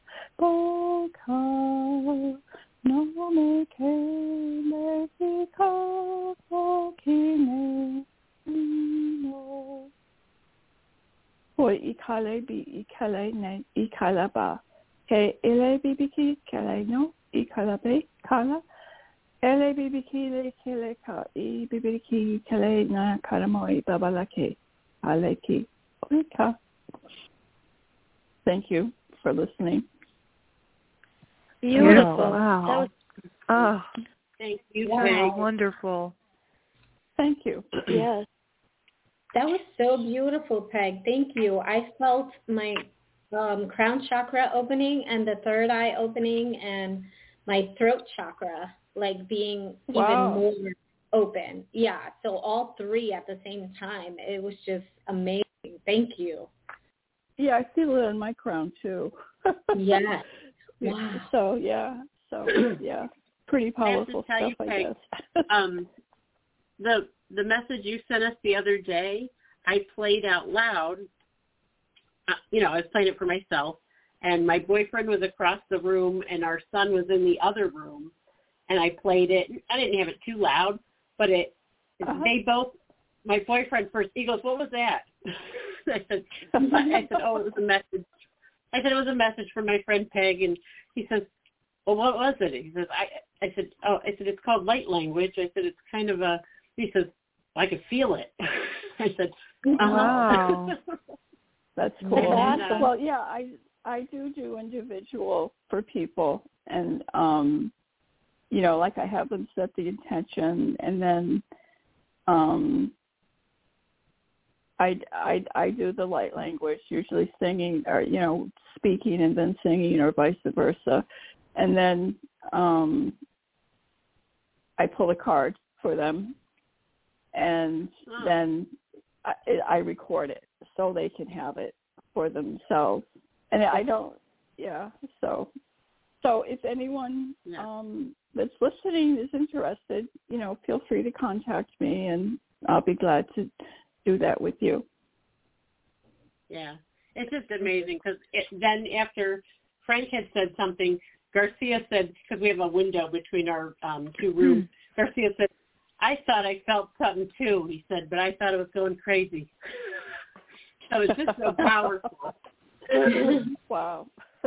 boka no me kele ki ka bokine no. Boy ikale bi ikale ne ikala ba ke ele bibiki kele no ikala be kala. Ele bibiki le kele ka I bibiki kele na karamoi babalake aleki oika. Thank you for listening. Beautiful. Oh, wow. That was, oh, Thank you, that Peg. was wonderful. Thank you. yes. That was so beautiful, Peg. Thank you. I felt my um, crown chakra opening and the third eye opening and my throat chakra like being Wow. even more open. Yeah, so all three at the same time. It was just amazing. Thank you. Yeah, I feel it in my crown too. Yes. Wow. So yeah, so yeah, pretty powerful I have to stuff, tell you, I Peg, guess. um, the the message you sent us the other day, I played out loud. Uh, you know, I was playing it for myself, and my boyfriend was across the room, and our son was in the other room, and I played it. I didn't have it too loud, but it. Uh-huh. They both. My boyfriend first, he goes, "What was that?" I said, "I said, oh, it was a message." I said it was a message from my friend Peg, and he says, "Well, what was it?" He says, "I." I said, "Oh," I said, "It's called light language." I said, "It's kind of a." He says, "I could feel it." I said, uh-huh. Wow. That's cool. And, uh, well, yeah, I I do do individual for people, and um, you know, like I have them set the intention, and then um, I I I do the light language, usually singing or you know speaking and then singing, or vice versa, and then um, I pull a card for them, and oh. then I, I record it so they can have it for themselves. And I don't, yeah. So, so if anyone yeah. um, that's listening is interested, you know, feel free to contact me, and I'll be glad to do that with you. Yeah, it's just amazing because then after Frank had said something, Garcia said, because we have a window between our um, two rooms, mm. Garcia said, "I thought I felt something too," he said, "but I thought it was going crazy." So it's just so powerful. Wow.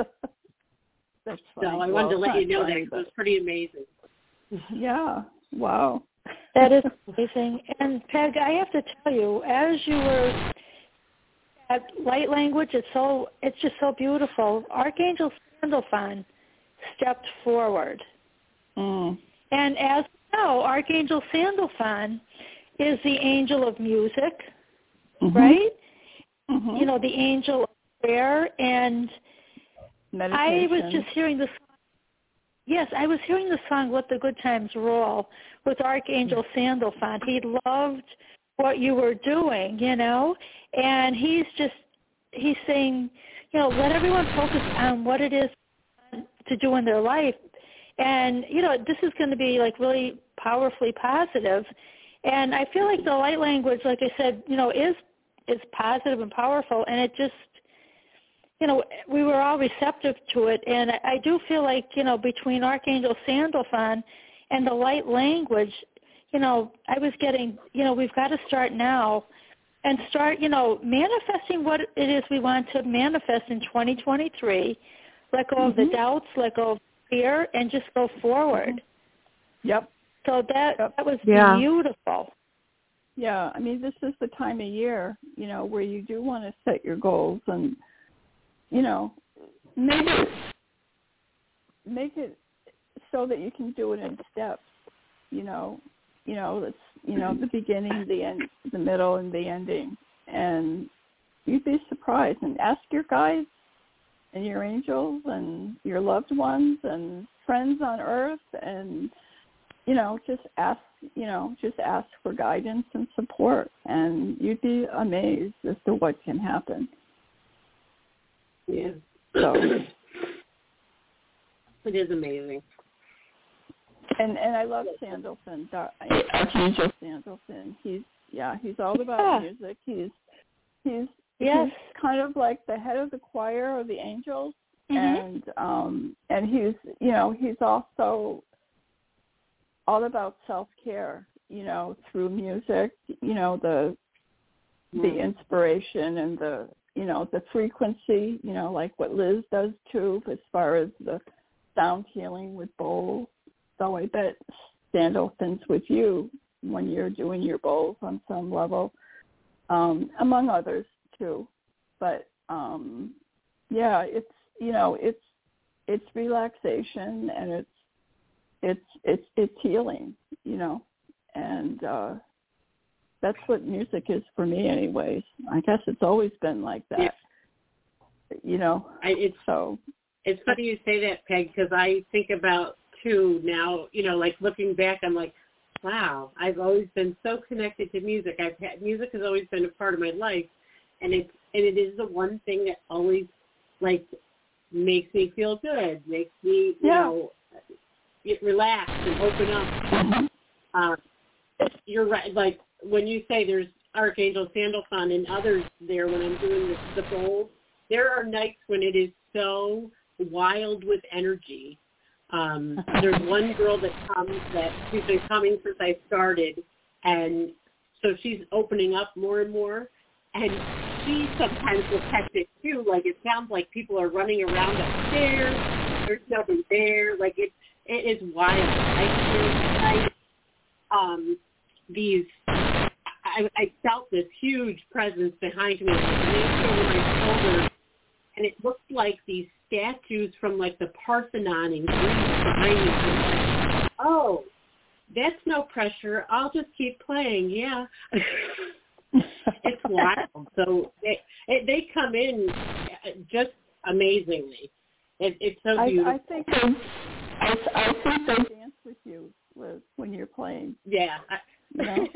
That's funny. So I wanted well, to let you know funny, that because it was pretty amazing. Yeah. Wow. That is amazing. And Peg, I have to tell you, as you were at light language, it's so it's just so beautiful. Archangel Sandalphon stepped forward. Mm. And as you know, Archangel Sandalphon is the angel of music, mm-hmm. right? Mm-hmm. You know, the angel of prayer. And meditation. I was just hearing the song. Yes, I was hearing the song "Let the Good Times Roll" with Archangel Sandalphon. He loved what you were doing, you know, and he's just, he's saying, you know, let everyone focus on what it is to do in their life. And, you know, this is going to be like really powerfully positive. And I feel like the light language, like I said, you know, is, is positive and powerful. And it just, you know, we were all receptive to it. And I, I do feel like, you know, between Archangel Sandalphon and the light language, you know, I was getting, you know, we've got to start now and start, you know, manifesting what it is we want to manifest in twenty twenty-three. Let go mm-hmm. of the doubts, let go of fear, and just go forward. Yep. So that yep. that was yeah. beautiful. Yeah, I mean, this is the time of year, you know, where you do want to set your goals and, you know, make it, make it so that you can do it in steps, you know. you know, it's, you know, the beginning, the end, the middle, and the ending. And you'd be surprised. And ask your guides and your angels and your loved ones and friends on earth, and, you know, just ask, you know, just ask for guidance and support, and you'd be amazed as to what can happen. Yeah. So it is amazing. And and I love Sandalphon, Archangel Sandalphon. He's yeah, he's all about Yeah. music. He's he's Yes. he's kind of like the head of the choir of the angels, Mhm. and um and he's you know he's also all about self-care. You know, through music. You know, the the inspiration and the you know the frequency. You know, like what Liz does too, as far as the sound healing with bowls. So I bet Sandalphon's with you when you're doing your bowls on some level, um, among others too. But um, yeah, it's you know it's it's relaxation, and it's it's it's it's healing, you know, and uh, that's what music is for me, anyways. I guess it's always been like that, yeah. you know. I, it's so it's funny you say that, Peg, because I think about too now, you know, like looking back, I'm like, wow, I've always been so connected to music. I've had music has always been a part of my life, and it's and it is the one thing that always like makes me feel good, makes me you yeah. know get relaxed and open up. uh, you're right, like when you say there's Archangel Sandalphon and others there when I'm doing the, the bowls, there are nights when it is so wild with energy. Um, there's one girl that comes that she's been coming since I started, and so she's opening up more and more, and she sometimes will catch it too. Like it sounds like people are running around upstairs. There's nobody there. Like it, it is wild. I feel like um, these. I, I felt this huge presence behind me, and over my shoulder, and it looked like these statues from like the Parthenon in Greece behind me. I'm like, oh, that's no pressure. I'll just keep playing. Yeah. It's wild. So they it, they come in just amazingly. It, it's so beautiful. I, I think I, I think they dance with you, Liz, when you're playing. Yeah. You know?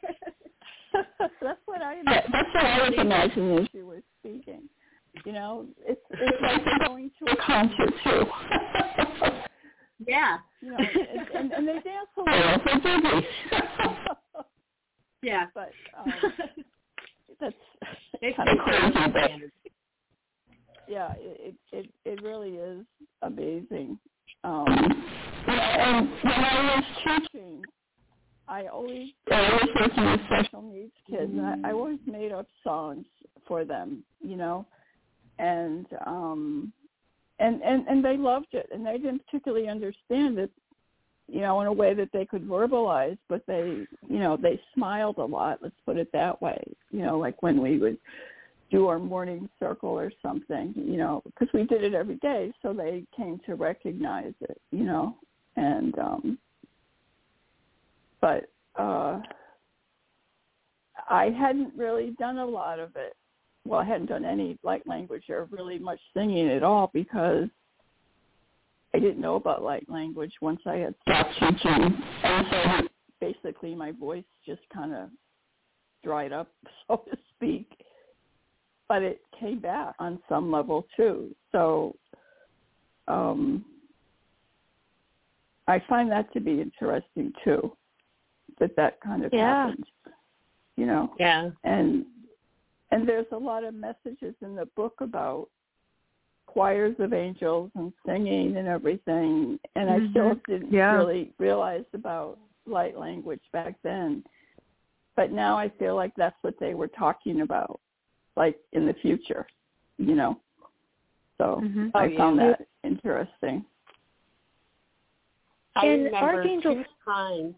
That's what I imagine. That's what I was imagining as you were speaking. You know, it's it's like going to a concert too. Yeah. You know, and, and, and they dance a little. Yeah. But um, that's it's kind of crazy. But yeah, it, it it really is amazing. Um, and when I was teaching, I always I always working with special needs kids, and I, I always made up songs for them. You know. And um, and and and they loved it, and they didn't particularly understand it, you know, in a way that they could verbalize. But they, you know, they smiled a lot. Let's put it that way. You know, like when we would do our morning circle or something, you know, because we did it every day, so they came to recognize it, you know. And um, but uh, I hadn't really done a lot of it. Well, I hadn't done any light language or really much singing at all because I didn't know about light language once I had stopped teaching. And so basically my voice just kind of dried up, so to speak. But it came back on some level too. So um, I find that to be interesting too, that that kind of yeah. happens, you know. Yeah. And And there's a lot of messages in the book about choirs of angels and singing and everything. And mm-hmm. I still didn't yeah. really realize about light language back then. But now I feel like that's what they were talking about, like in the future, you know. So mm-hmm. I oh, found yeah. that interesting. I And remember Archangel two times.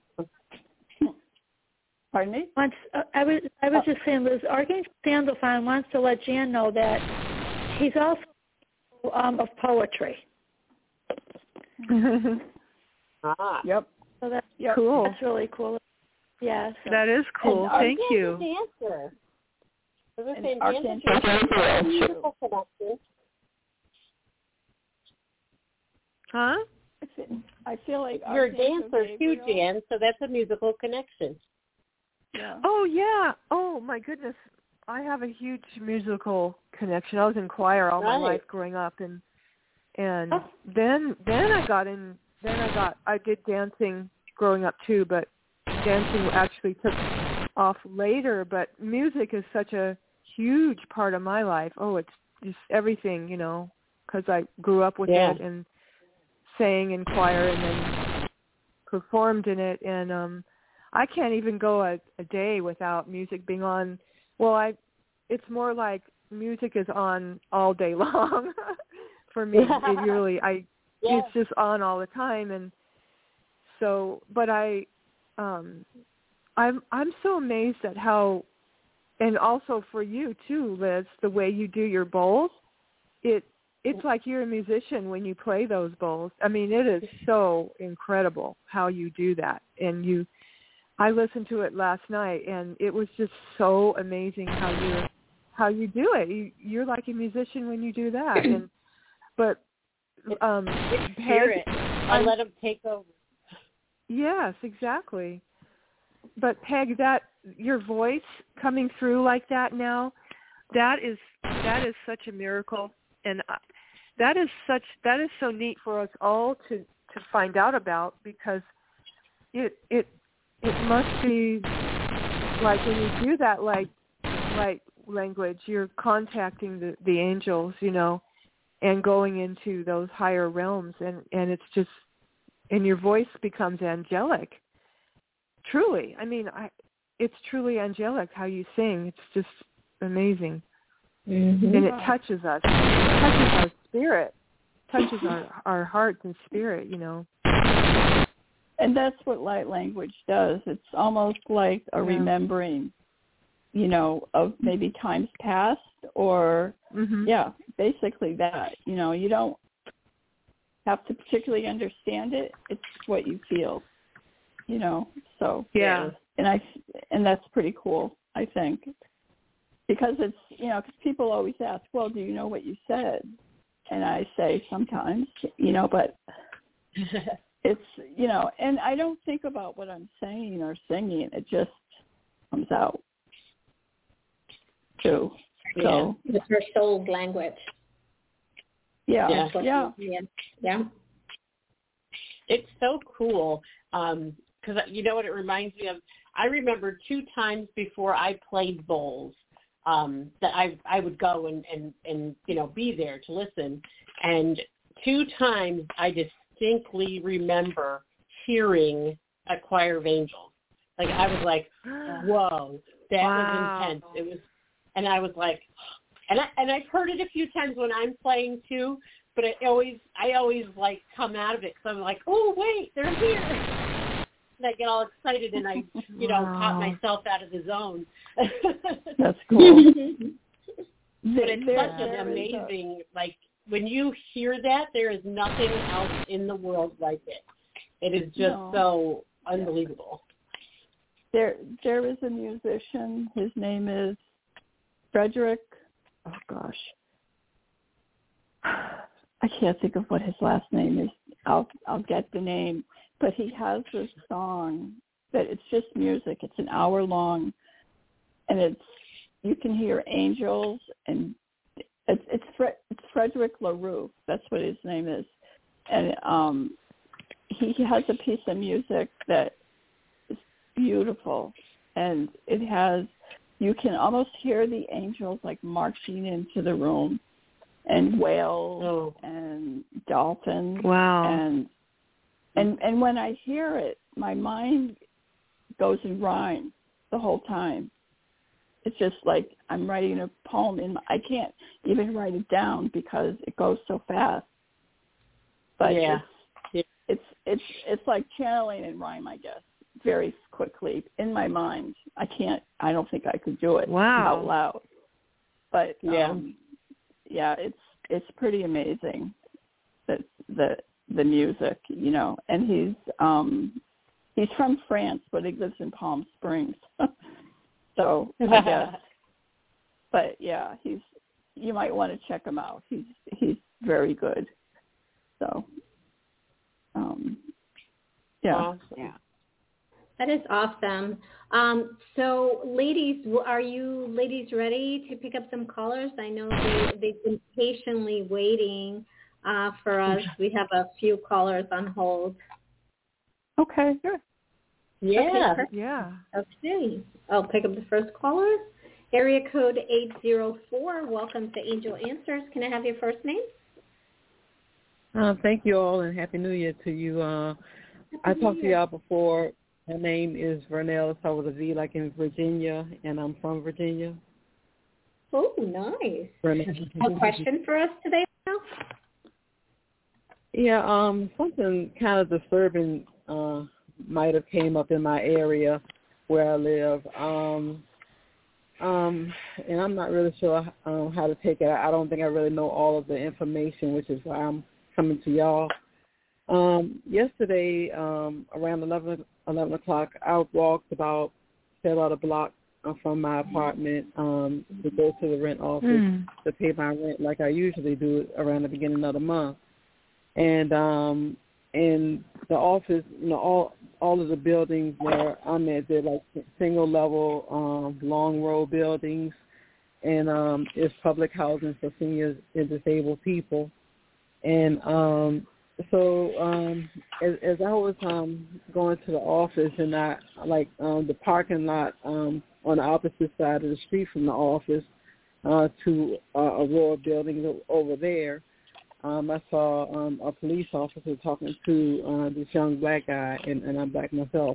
Pardon me? Wants, uh, I was I was just saying, Liz, Archangel Sandalphon wants to let Jan know that he's also um, of poetry. Ah. Yep. So that's Yep. Cool. that's really cool. Yes. That is cool. And Thank you. Dancer. I was And saying, our dancer dancer is a is musical connection. Huh? I feel, I feel like You're a Archangel dancer too, Gabriel- Jan, so that's a musical connection. Yeah. Oh yeah. Oh my goodness. I have a huge musical connection. I was in choir all my Right. life growing up, and and Oh. then then I got in. Then I got I did dancing growing up too, but dancing actually took off later. But music is such a huge part of my life. Oh, it's just everything, you know, because I grew up with Yeah. it and sang in choir and then performed in it, and um I can't even go a, a day without music being on. Well, I it's more like music is on all day long for me. It really I Yeah. it's just on all the time, and so but I um I'm I'm so amazed at how, and also for you too, Liz, the way you do your bowls. It It's like you're a musician when you play those bowls. I mean, it is so incredible how you do that. And you, I listened to it last night, and it was just so amazing how you, how you do it. You, you're like a musician when you do that. And but, um, It's Peg, spirit. I I'm- let them take over. Yes, exactly. But Peg, that your voice coming through like that now, that is that is such a miracle. And that is such that is so neat for us all to, to find out about, because it it it must be like when you do that like light language, you're contacting the, the angels, you know, and going into those higher realms, and, and it's just and your voice becomes angelic. Truly, I mean, I it's truly angelic how you sing. It's just amazing. Mm-hmm. And it touches us. It touches our spirit, touches our, our hearts and spirit, you know. And that's what light language does. It's almost like a Yeah. remembering, you know, of maybe times past, or, Mm-hmm. yeah, basically that. You know, you don't have to particularly understand it. It's what you feel, you know. So, Yeah. and I, and that's pretty cool, I think. Because it's, you know, because people always ask, well, do you know what you said? And I say sometimes, you know, but it's, you know, and I don't think about what I'm saying or singing. It just comes out, too. So, Yeah. It's her soul's language. yeah, Yeah. That's what yeah. yeah. Yeah. It's so cool because you know what it reminds me of? I remember two times before I played bowls um, that I I would go and, and, and, you know, be there to listen. And two times I distinctly remember hearing a choir of angels. Like, I was like, whoa, that Wow. was intense. It was, and I was like, and I and I've heard it a few times when I'm playing too, but I always I always like come out of it because I'm like, oh wait, they're here. And I get all excited and I, you know, Wow. pop myself out of the zone. That's cool. But it's There- such there an is a- amazing, like, when you hear that, there is nothing else in the world like it. It is just No. so unbelievable. There, there is a musician. His name is Frederick. Oh gosh, I can't think of what his last name is. I'll, I'll get the name. But he has this song that it's just music. It's an hour long, and it's you can hear angels, and it's it's, Fre- it's Frederick LaRue. That's what his name is, and um, he has a piece of music that is beautiful, and it has you can almost hear the angels like marching into the room, and whales Oh. and dolphins, Wow. and and and when I hear it, my mind goes in rhyme the whole time. It's just like I'm writing a poem, and I can't even write it down because it goes so fast. But Yeah. it's, it's it's it's like channeling in rhyme, I guess, very quickly in my mind. I can't. I don't think I could do it Wow. out loud. But Yeah. um, yeah, it's it's pretty amazing that the the music, you know. And he's um, he's from France, but he lives in Palm Springs. So I guess, but yeah, he's. You might want to check him out. He's he's very good. So, um, yeah, awesome. yeah, that is awesome. Um, so, ladies, are you ladies ready to pick up some callers? I know they they've been patiently waiting uh, for us. We have a few callers on hold. Okay, sure. Yeah, okay, yeah. Okay, I'll pick up the first caller. Area code eight zero four. Welcome to Angel Answers. Can I have your first name? Uh, thank you all, and Happy New Year to you. Uh, I talked to y'all before. My name is Vernell. So with a V, like in Virginia, and I'm from Virginia. Oh, nice. Vernell. A question for us today, now? Yeah, um, something kind of disturbing uh, might have came up in my area where I live. Um, um, and I'm not really sure um, how to take it. I don't think I really know all of the information, which is why I'm coming to y'all. Um, yesterday, um, around eleven, eleven o'clock, I walked about, set out a block uh, from my apartment um, to go to the rent office mm. to pay my rent like I usually do around the beginning of the month. And um, in the office, you know, all all of the buildings where I'm at, they're like single level, um, long row buildings, and um, it's public housing for seniors and disabled people. And um, so um, as, as I was um, going to the office, and I like um, the parking lot um, on the opposite side of the street from the office uh, to uh, a row of buildings over there. Um, I saw um, a police officer talking to uh, this young black guy, and, and I'm black myself.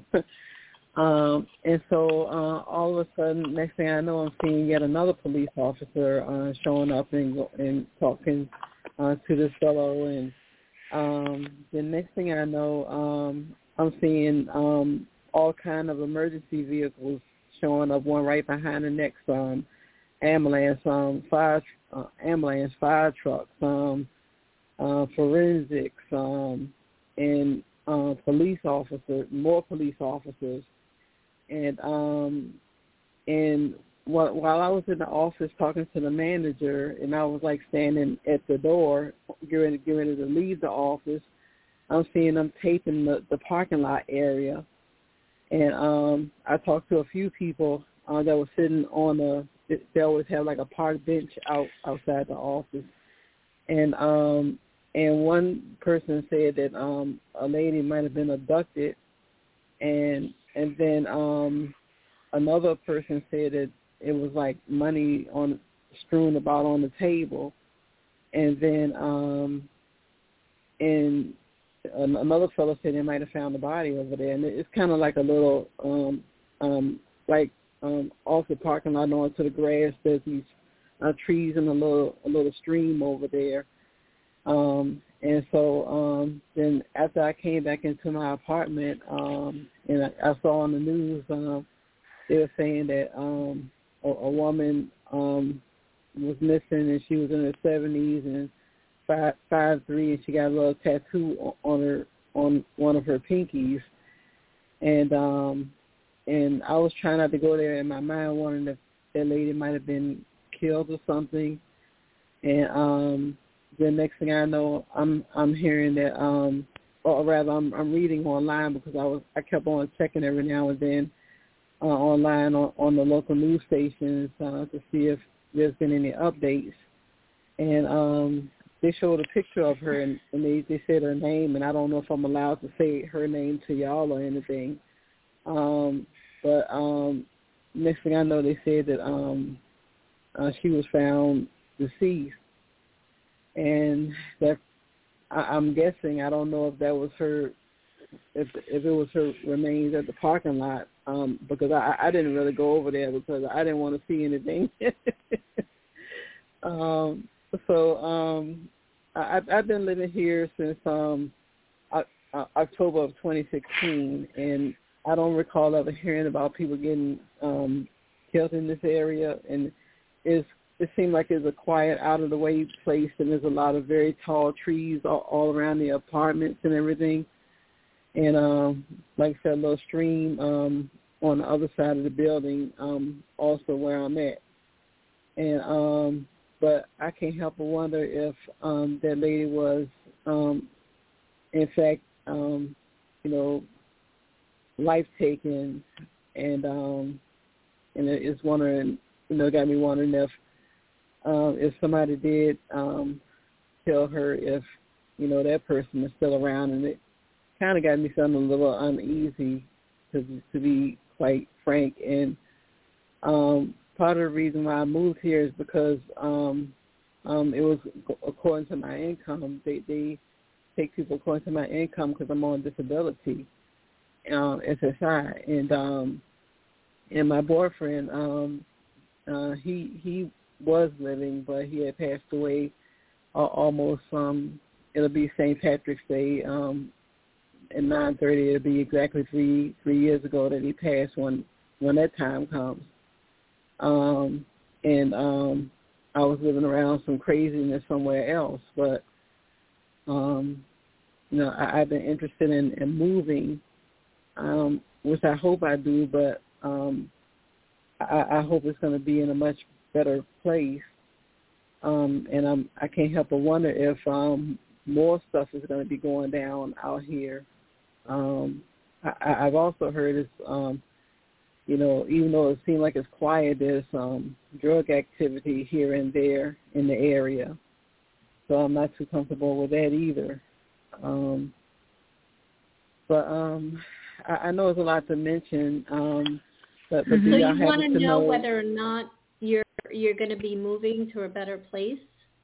um, and so uh, all of a sudden, next thing I know, I'm seeing yet another police officer uh, showing up and, and talking uh, to this fellow. And um, the next thing I know, um, I'm seeing um, all kind of emergency vehicles showing up, one right behind the next um, ambulance, um, fire, uh, ambulance, fire trucks, um, Uh, forensics, um, and uh, police officers, more police officers, and um, and while, while I was in the office talking to the manager, and I was like standing at the door, getting getting ready to leave the office, I'm seeing them taping the, the parking lot area, and um, I talked to a few people uh, that were sitting on a. They always have like a park bench out outside the office, and um. And one person said that um, a lady might have been abducted, and and then um, another person said that it was like money on strewn about on the table, and then um, and another fellow said they might have found the body over there, and it's kind of like a little um, um, like um, off the parking lot onto the grass. There's these uh, trees and a little a little stream over there. Um, and so um, then after I came back into my apartment, um, and I, I saw on the news, um, they were saying that um, a, a woman um, was missing, and she was in her seventies and five five three, and she got a little tattoo on her on one of her pinkies, and um, and I was trying not to go there in my mind, wondering if that lady might have been killed or something, and um. The next thing I know, I'm I'm hearing that, um, or rather, I'm I'm reading online because I was I kept on checking every now and then uh, online on, on the local news stations uh, to see if there's been any updates, and um, they showed a picture of her and, and they they said her name, and I don't know if I'm allowed to say her name to y'all or anything, um, but um, next thing I know, they said that um, uh, she was found deceased. And that I, I'm guessing, I don't know if that was her, if if it was her remains at the parking lot, um, because I, I didn't really go over there because I didn't want to see anything. um, so um, I, I've been living here since um, October of twenty sixteen, and I don't recall ever hearing about people getting um, killed in this area. And it's It seemed like it's a quiet, out-of-the-way place, and there's a lot of very tall trees all, all around the apartments and everything. and um, like I said, a little stream um, on the other side of the building, um, also where I'm at. And um, but I can't help but wonder if um, that lady was, um, in fact, um, you know, life-taking, and um, and it's wondering, you know, got me wondering if um, if somebody did um, tell her if, you know, that person is still around, and it kind of got me feeling a little uneasy, to to be quite frank. And um, part of the reason why I moved here is because um, um, it was according to my income. They they take people according to my income because I'm on disability, um, S S I, and um, and my boyfriend, um, uh, he he was living, but he had passed away uh, almost. Um, it'll be Saint Patrick's Day. Um, at nine thirty, it'll be exactly three three years ago that he passed. When when that time comes, um, and um, I was living around some craziness somewhere else, but um, you know, I, I've been interested in, in moving, um, which I hope I do, but um, I, I hope it's going to be in a much better place. Um, and I'm, I can't help but wonder if um, more stuff is going to be going down out here. Um, I, I've also heard it's, um, you know, even though it seems like it's quiet, there's um, drug activity here and there in the area. So I'm not too comfortable with that either. Um, but um, I, I know it's a lot to mention. Um, but, but so do you y'all want to know, know whether or not you're you're going to be moving to a better place?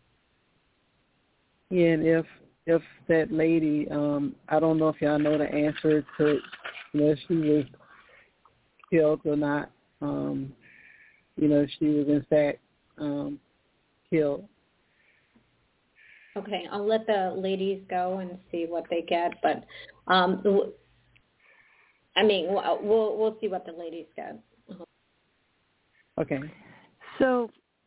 Yeah, and if if that lady, um, I don't know if y'all know the answer to, you know, if she was killed or not. Um, you know, if she was in fact um, killed. Okay, I'll let the ladies go and see what they get, but um, I mean, we'll we'll see what the ladies get. Okay. So,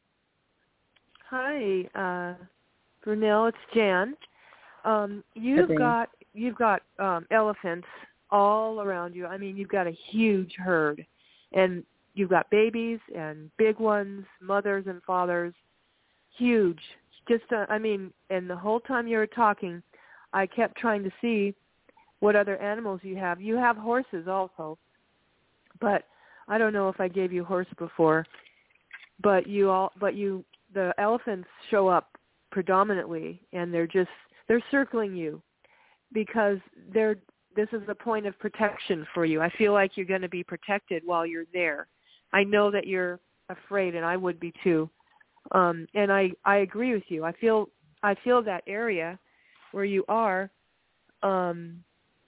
hi, uh, Brunel, it's Jan. Um, you've Hi, got you've got um, elephants all around you. I mean, you've got a huge herd, and you've got babies and big ones, mothers and fathers, huge. Just, uh, I mean, and the whole time you were talking, I kept trying to see what other animals you have. You have horses also, but I don't know if I gave you a horse before. But you all, but you, the elephants show up predominantly, and they're just they're circling you because they're. This is a point of protection for you. I feel like you're going to be protected while you're there. I know that you're afraid, and I would be too. Um, and I, I agree with you. I feel I feel that area where you are um,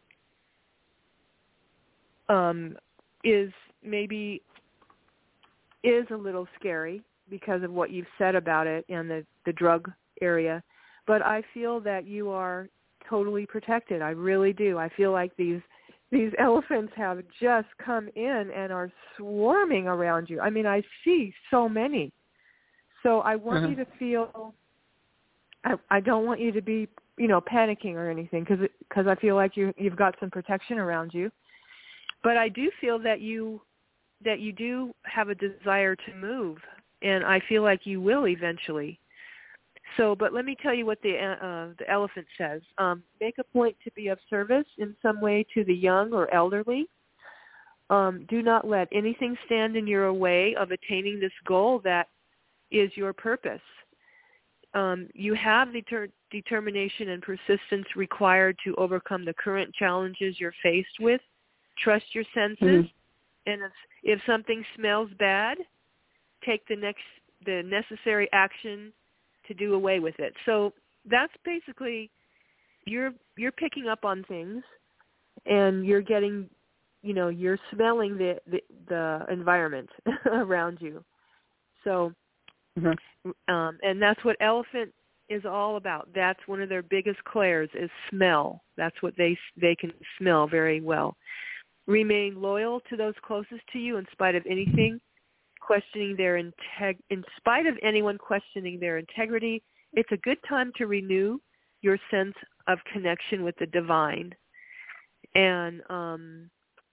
um, is maybe is a little scary because of what you've said about it and the, the drug area. But I feel that you are totally protected. I really do. I feel like these these elephants have just come in and are swarming around you. I mean, I see so many. So I want uh-huh. you to feel, I, I don't want you to be, you know, panicking or anything because because I feel like you, you've got some protection around you. But I do feel that you that you do have a desire to move, and I feel like you will eventually. So, but let me tell you what the uh, the elephant says. Um, make a point to be of service in some way to the young or elderly. Um, do not let anything stand in your way of attaining this goal that is your purpose. Um, you have the ter- determination and persistence required to overcome the current challenges you're faced with. Trust your senses, mm-hmm. and if, if something smells bad, take the next the necessary action to do away with it. So that's basically you're you're picking up on things, and you're getting, you know, you're smelling the the, the environment around you. So. Mm-hmm. Um, and that's what elephant is all about. That's one of their biggest clairs is smell. That's what they they can smell very well. Remain loyal to those closest to you in spite of anything questioning their integ- in spite of anyone questioning their integrity. It's a good time to renew your sense of connection with the divine. and um,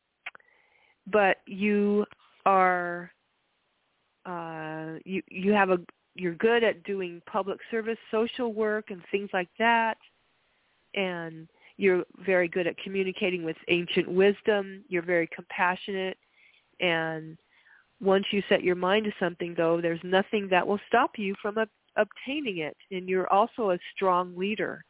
but you are uh, you you have a you're good at doing public service, social work, and things like that, and you're very good at communicating with ancient wisdom. You're very compassionate, and once you set your mind to something, though, there's nothing that will stop you from ob- obtaining it, and you're also a strong leader.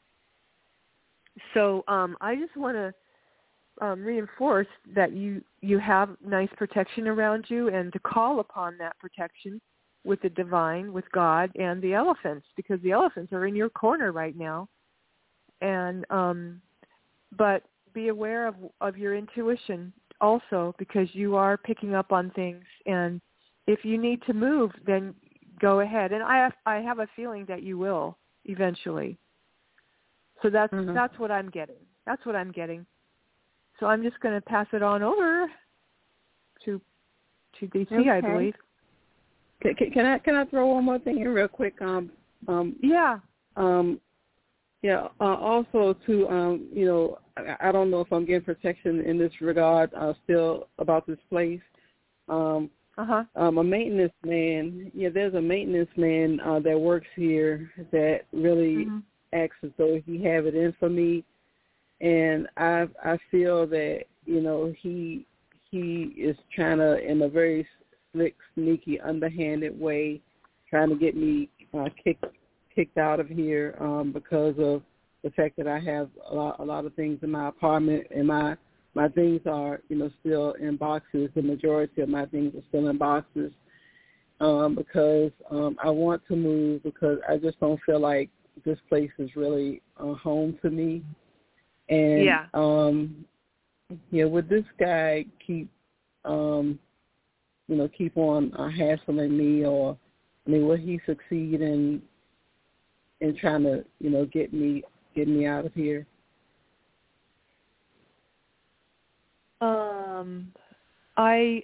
So um, I just want to um, reinforce that you, you have nice protection around you, and to call upon that protection with the divine, with God, and the elephants, because the elephants are in your corner right now. And um, but be aware of, of your intuition also, because you are picking up on things, and if you need to move, then go ahead. And I have, I have a feeling that you will eventually. So that's mm-hmm. that's what I'm getting. That's what I'm getting. So I'm just going to pass it on over to to D C, okay. I believe. Can, can I can I throw one more thing in real quick? Um, um, yeah. Um, yeah. Uh, also, to um, you know, I, I don't know if I'm getting protection in this regard. Uh, still about this place. Um, uh-huh. Um, a maintenance man. Yeah, there's a maintenance man uh, that works here that really mm-hmm. acts as though he have it in for me, and I I feel that you know he he is trying to, in a very slick, sneaky, underhanded way, trying to get me uh, kicked kicked out of here um, because of the fact that I have a lot, a lot of things in my apartment, and my my things are, you know, still in boxes. The majority of my things are still in boxes um, because um, I want to move, because I just don't feel like this place is really a home to me. And, yeah, um, yeah, would this guy keep, um, you know, keep on uh, hassling me, or, I mean, will he succeed in in trying to, you know, get me get me out of here? Um, I,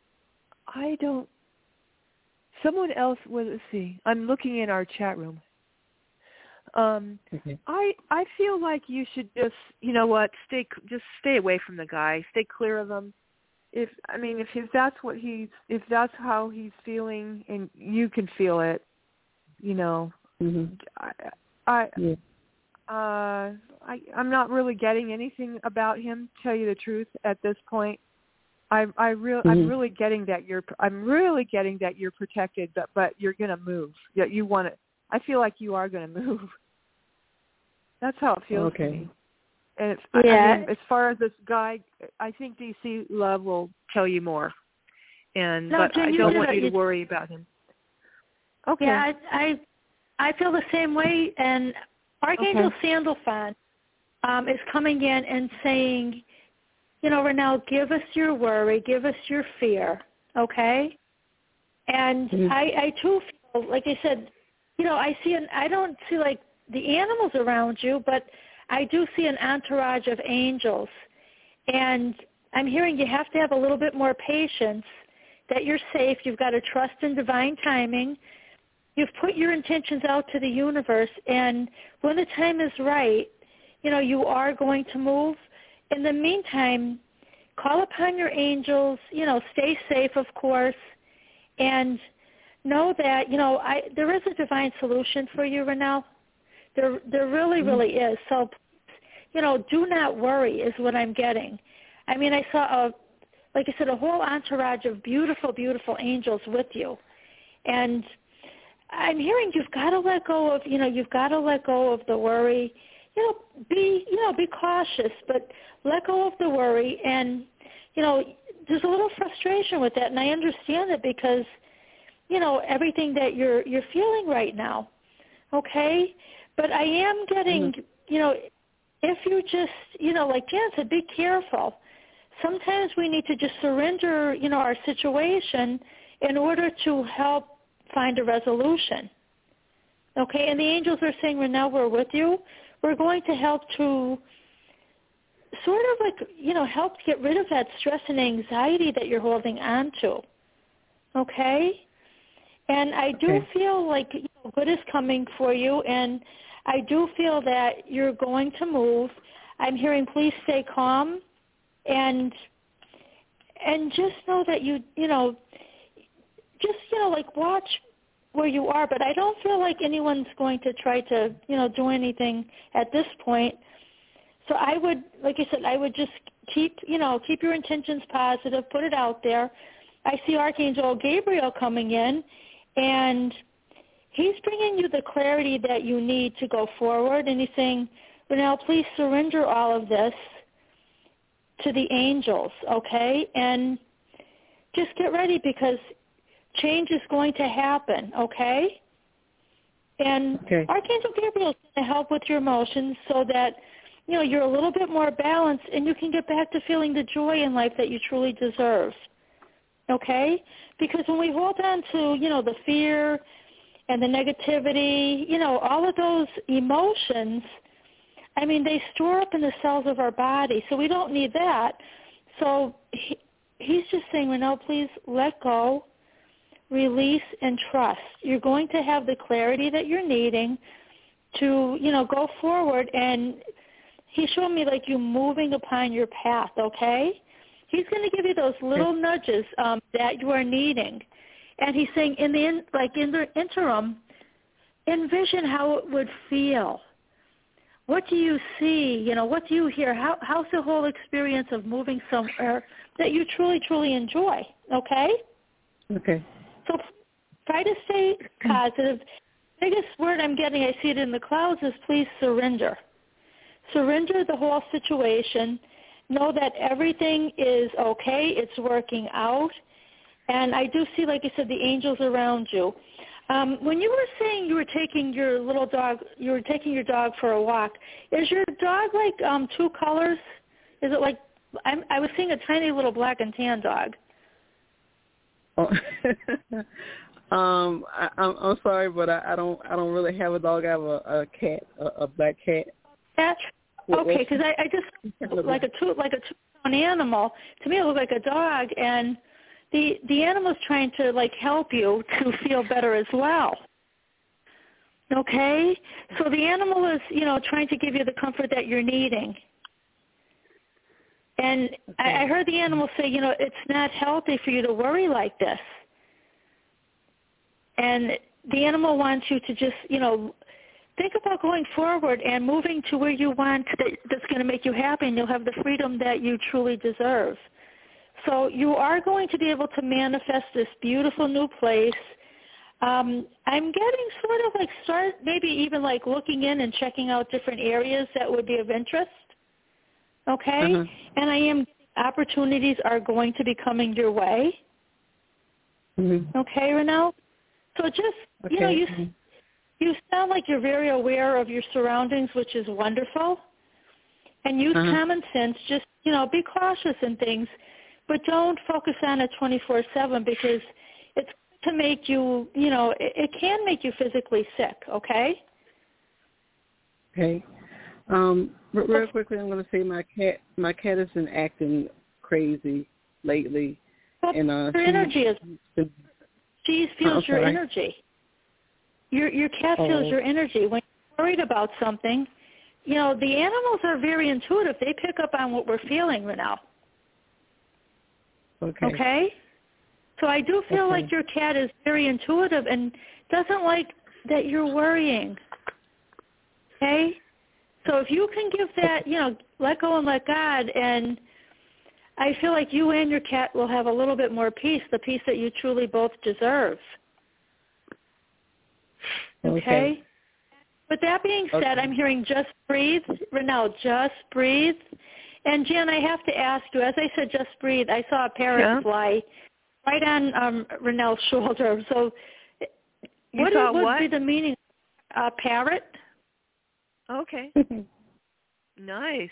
I don't. Someone else. Well, let's see. I'm looking in our chat room. Um, okay. I I feel like you should just, you know what, stay just stay away from the guy. Stay clear of him. If I mean, if, if that's what he's, if that's how he's feeling, and you can feel it, you know. Mm-hmm. I, I yeah. Uh, I, I'm not really getting anything about him, to tell you the truth, at this point. I, I real, mm-hmm. I'm really getting that you're, I'm really getting that you're protected, but, but you're going to move. Yeah, you want to, I feel like you are going to move. That's how it feels okay. to me. And it's, yeah. I mean, as far as this guy, I think D C Love will tell you more. And, no, but Jen, I you don't want it. you to you, worry about him. Okay. Yeah, I, I, I feel the same way, and Archangel okay. Sandalphon um, is coming in and saying, you know, Renelle, give us your worry, give us your fear, okay? And mm-hmm. I, I too feel, like I said, you know, I see an, I don't see like the animals around you, but I do see an entourage of angels. And I'm hearing you have to have a little bit more patience, that you're safe. You've got to trust in divine timing. You've put your intentions out to the universe, and when the time is right, you know, you are going to move. In the meantime, call upon your angels, you know, stay safe, of course, and know that, you know, I, there is a divine solution for you, Renelle. There, there really, mm-hmm. really is. So, you know, do not worry is what I'm getting. I mean, I saw, a, like I said, a whole entourage of beautiful, beautiful angels with you. And I'm hearing you've got to let go of, you know, you've got to let go of the worry. You know, be, you know, be cautious, but let go of the worry. And, you know, there's a little frustration with that, and I understand it because, you know, everything that you're you're feeling right now, okay? But I am getting, mm-hmm. you know, if you just, you know, like Jan said, be careful. Sometimes we need to just surrender, you know, our situation in order to help find a resolution. Okay, and the angels are saying, Renelle, we're with you. We're going to help to sort of like, you know, help get rid of that stress and anxiety that you're holding on to. Okay? And I do okay. feel like, you know, good is coming for you, and I do feel that you're going to move. I'm hearing please stay calm. and and just know that you you know just you know like watch where you are. But I don't feel like anyone's going to try to you know do anything at this point. So I would, like I said, I would just keep you know keep your intentions positive, put it out there. I see Archangel Gabriel coming in, and he's bringing you the clarity that you need to go forward, and he's saying, Renelle, please surrender all of this to the angels, okay? And just get ready because change is going to happen, okay? And okay. Archangel Gabriel is going to help with your emotions so that, you know, you're a little bit more balanced and you can get back to feeling the joy in life that you truly deserve, okay? Because when we hold on to, you know, the fear and the negativity, you know, all of those emotions, I mean, they store up in the cells of our body, so we don't need that. So he, he's just saying, Renelle, please let go, release, and trust. You're going to have the clarity that you're needing to, you know, go forward. And he's showing me like you moving upon your path, okay? He's going to give you those little nudges um, that you are needing. And he's saying, in the in, like in the interim, envision how it would feel. What do you see? You know, what do you hear? How, how's the whole experience of moving somewhere that you truly, truly enjoy? Okay? Okay. So try to stay positive. The biggest word I'm getting, I see it in the clouds, is please surrender. Surrender the whole situation. Know that everything is okay. It's working out. And I do see, like I said, the angels around you. Um, when you were saying you were taking your little dog, you were taking your dog for a walk, is your dog like um, two colors? Is it like, I'm, I was seeing a tiny little black and tan dog. Oh. um, I, I'm, I'm sorry, but I, I don't, I don't really have a dog. I have a, a cat, a, a black cat. Cat? Okay, because I, I just like a two, like a two-tone animal. To me, it looked like a dog, and the the animal's trying to like help you to feel better as well. Okay, so the animal is, you know, trying to give you the comfort that you're needing. And okay. I, I heard the animal say, you know, it's not healthy for you to worry like this. And the animal wants you to just, you know, think about going forward and moving to where you want that, that's going to make you happy, and you'll have the freedom that you truly deserve. So you are going to be able to manifest this beautiful new place. Um, I'm getting sort of like start maybe even like looking in and checking out different areas that would be of interest. Okay? Uh-huh. And I am opportunities are going to be coming your way. Mm-hmm. Okay, Renelle? So just, okay. you know, you mm-hmm. you sound like you're very aware of your surroundings, which is wonderful. And use uh-huh. common sense. Just, you know, be cautious in things. But don't focus on it twenty-four seven because it's to make you, you know, it, it can make you physically sick, okay? Okay. Um, real quickly, I'm going to say my cat, my cat has been acting crazy lately. But and, uh, her she, energy is, she feels oh, your energy. Your your cat feels oh. your energy. When you're worried about something, you know, the animals are very intuitive. They pick up on what we're feeling right now. Okay. Okay? So I do feel okay. like your cat is very intuitive and doesn't like that you're worrying. Okay? So if you can give that, you know, let go and let God, and I feel like you and your cat will have a little bit more peace, the peace that you truly both deserve. Okay? okay. With that being said, okay. I'm hearing just breathe. Renelle, just breathe. And Jan, I have to ask you, as I said, just breathe. I saw a parrot yeah. fly right on um, Renelle's shoulder. So you what saw would what? be the meaning of uh, parrot? Okay. Nice.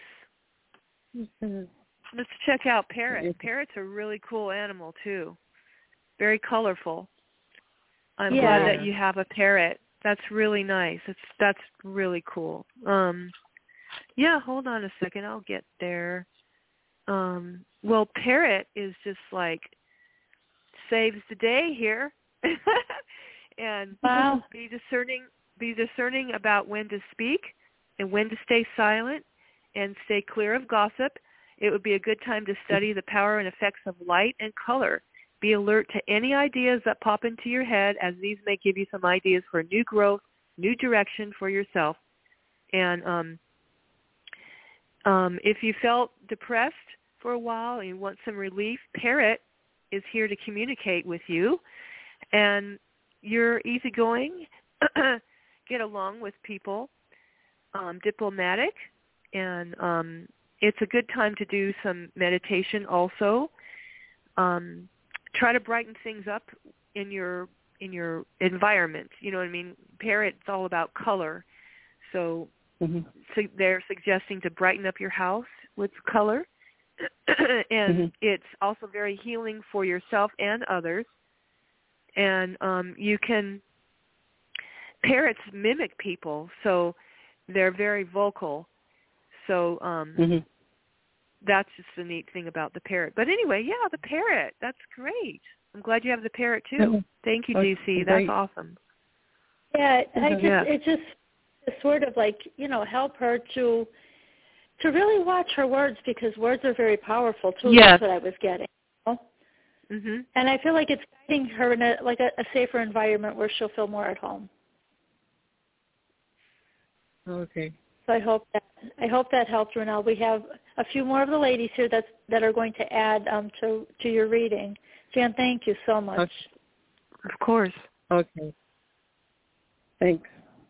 Let's check out parrot. Parrots are a really cool animal, too. Very colorful. I'm yeah. glad that you have a parrot. That's really nice. It's That's really cool. Um Yeah, hold on a second. I'll get there. Um, well, parrot is just like saves the day here, and wow. be discerning. Be discerning about when to speak and when to stay silent, and stay clear of gossip. It would be a good time to study the power and effects of light and color. Be alert to any ideas that pop into your head, as these may give you some ideas for new growth, new direction for yourself. And um, um, if you felt depressed for a while and you want some relief, Parrot is here to communicate with you. And you're easygoing, get along with people, um, diplomatic, and um, it's a good time to do some meditation also. Um, try to brighten things up in your in your environment. You know what I mean? Parrot, it's all about color. So, mm-hmm. so they're suggesting to brighten up your house with color. and mm-hmm. it's also very healing for yourself and others. And um, you can, parrots mimic people, so they're very vocal. So um, mm-hmm. that's just the neat thing about the parrot. But anyway, yeah, the parrot, that's great. I'm glad you have the parrot too. Mm-hmm. Thank you, D C. That's awesome. Yeah, I just, yeah. it just it's sort of like, you know, help her to to really watch her words, because words are very powerful too. Yes. That's what I was getting. You know? Mm-hmm. And I feel like it's guiding her in a, like a, a safer environment where she'll feel more at home. Okay. So I hope that I hope that helped, Renelle. We have a few more of the ladies here that that are going to add um, to to your reading. Jan, thank you so much. Okay. Of course. Okay. Thanks.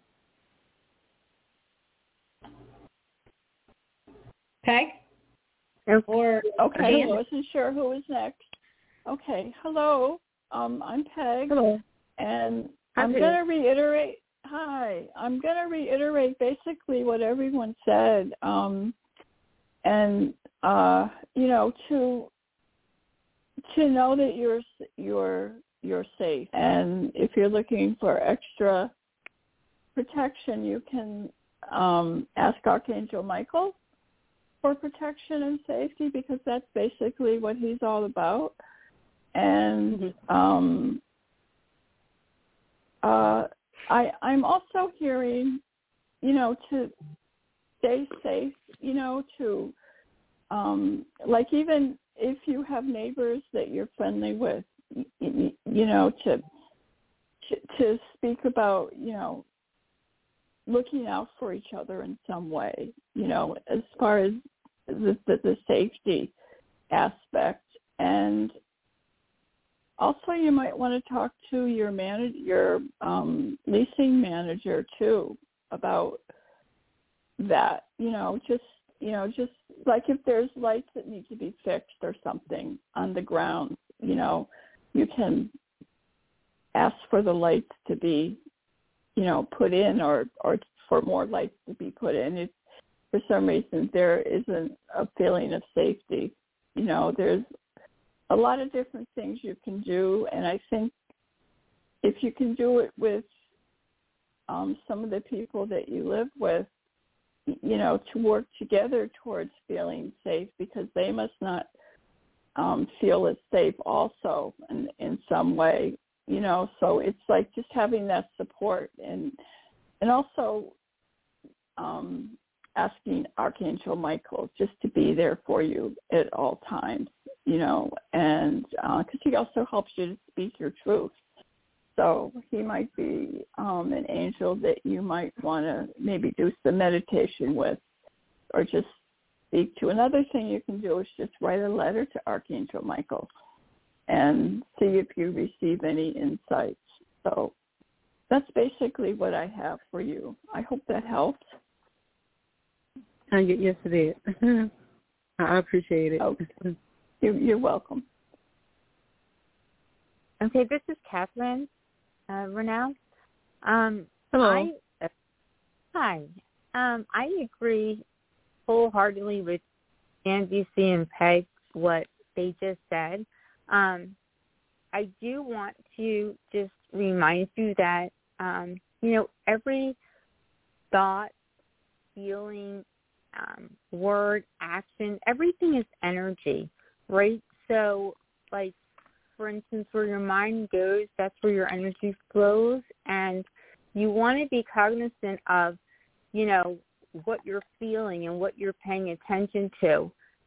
Peg? Or okay, Jan? I wasn't sure who was next. Okay, hello. Um, I'm Peg. Hello. And Hi, I'm going to reiterate. Hi. I'm going to reiterate basically what everyone said. Um, and uh, you know, to to know that you're you're you're safe, and if you're looking for extra protection, you can um, ask Archangel Michael for protection and safety, because that's basically what he's all about. And um, uh, I, I'm also hearing, you know, to stay safe, you know, to um, like even if you have neighbors that you're friendly with, you, you know, to, to to speak about, you know, looking out for each other in some way, you know, as far as the, the, the safety aspect. And also you might want to talk to your manage, your um, leasing manager too about that, you know, just, you know, just like if there's lights that need to be fixed or something on the ground, you know, you can ask for the lights to be, you know, put in, or, or for more lights to be put in. If for some reason there isn't a feeling of safety, you know, there's a lot of different things you can do. And I think if you can do it with um, some of the people that you live with, you know, to work together towards feeling safe, because they must not um, feel as safe also in, in some way, you know. So it's like just having that support, and and also um, asking Archangel Michael just to be there for you at all times, you know, and because uh, he also helps you to speak your truth. So he might be um, an angel that you might want to maybe do some meditation with, or just speak to. Another thing you can do is just write a letter to Archangel Michael and see if you receive any insights. So that's basically what I have for you. I hope that helps. Uh, yes, it did. I appreciate it. Okay. You're, you're welcome. Okay, this is Catherine uh, Renelle. Um, Hello. I, uh, hi. Um, I agree wholeheartedly with Jan, D C, and Peg, what they just said. Um, I do want to just remind you that, um, you know, every thought, feeling, um, word, action, everything is energy, right? So, like, for instance, where your mind goes, that's where your energy flows, and you want to be cognizant of, you know, what you're feeling and what you're paying attention to.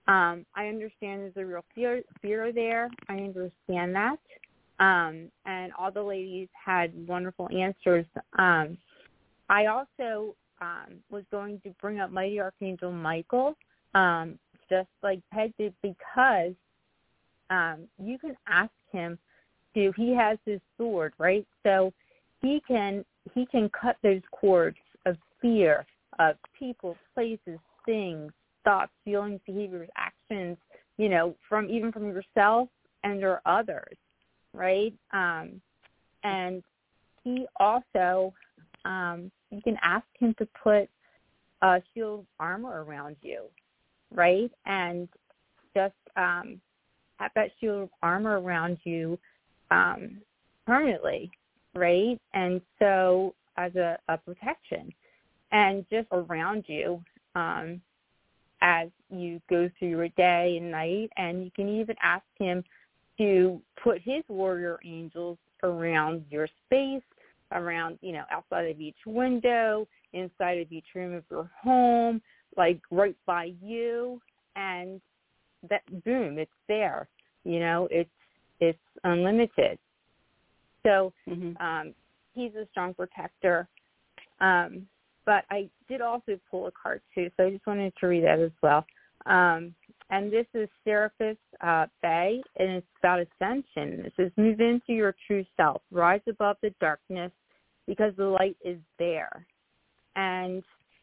Um, I understand there's a real fear, fear there. I understand that. Um, and all the ladies had wonderful answers. Um, I also um, was going to bring up Mighty Archangel Michael, um, just like Peg did, because um, you can ask him to, he has his sword, right? So he can he can cut those cords of fear, of people, places, things, thoughts, feelings, behaviors, actions, you know, from even from yourself and or others, right? Um, and he also, um, you can ask him to put a shield of armor around you, right? And just um, have that shield of armor around you um, permanently, right? And so as a, a protection, and just around you, um, as you go through your day and night. And you can even ask him to put his warrior angels around your space, around, you know, outside of each window, inside of each room of your home, like right by you. And that, boom, it's there. You know, it's it's unlimited. So mm-hmm. um, he's a strong protector. Um But I did also pull a card, too, so I just wanted to read that as well. Um, and this is Serapis uh, Bay, and it's about ascension. It says, move into your true self. Rise above the darkness because the light is there. And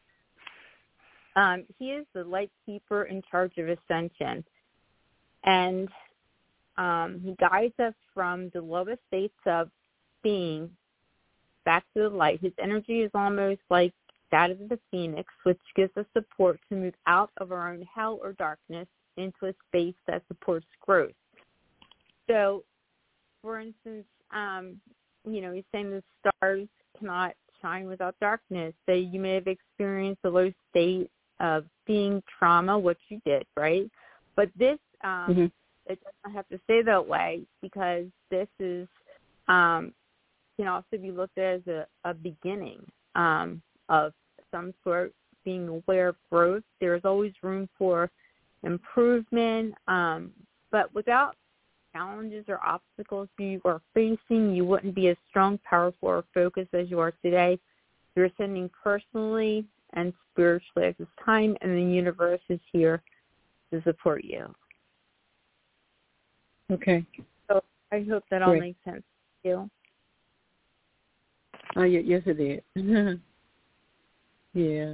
um, he is the light keeper in charge of ascension. And um, he guides us from the lowest states of being back to the light. His energy is almost like that of the phoenix, which gives us support to move out of our own hell or darkness into a space that supports growth. So, for instance, um, you know, he's saying the stars cannot shine without darkness. So you may have experienced a low state of being trauma, which you did, right? But this, um, mm-hmm. it doesn't have to stay that way, because this is um, can also be looked at as a, a beginning um, of some sort, being aware of growth. There's always room for improvement, um, but without challenges or obstacles you are facing, you wouldn't be as strong, powerful, or focused as you are today. You're ascending personally and spiritually at this time, and the universe is here to support you. Okay. So I hope that all Great. makes sense to you. Oh, yes, it did. Yeah.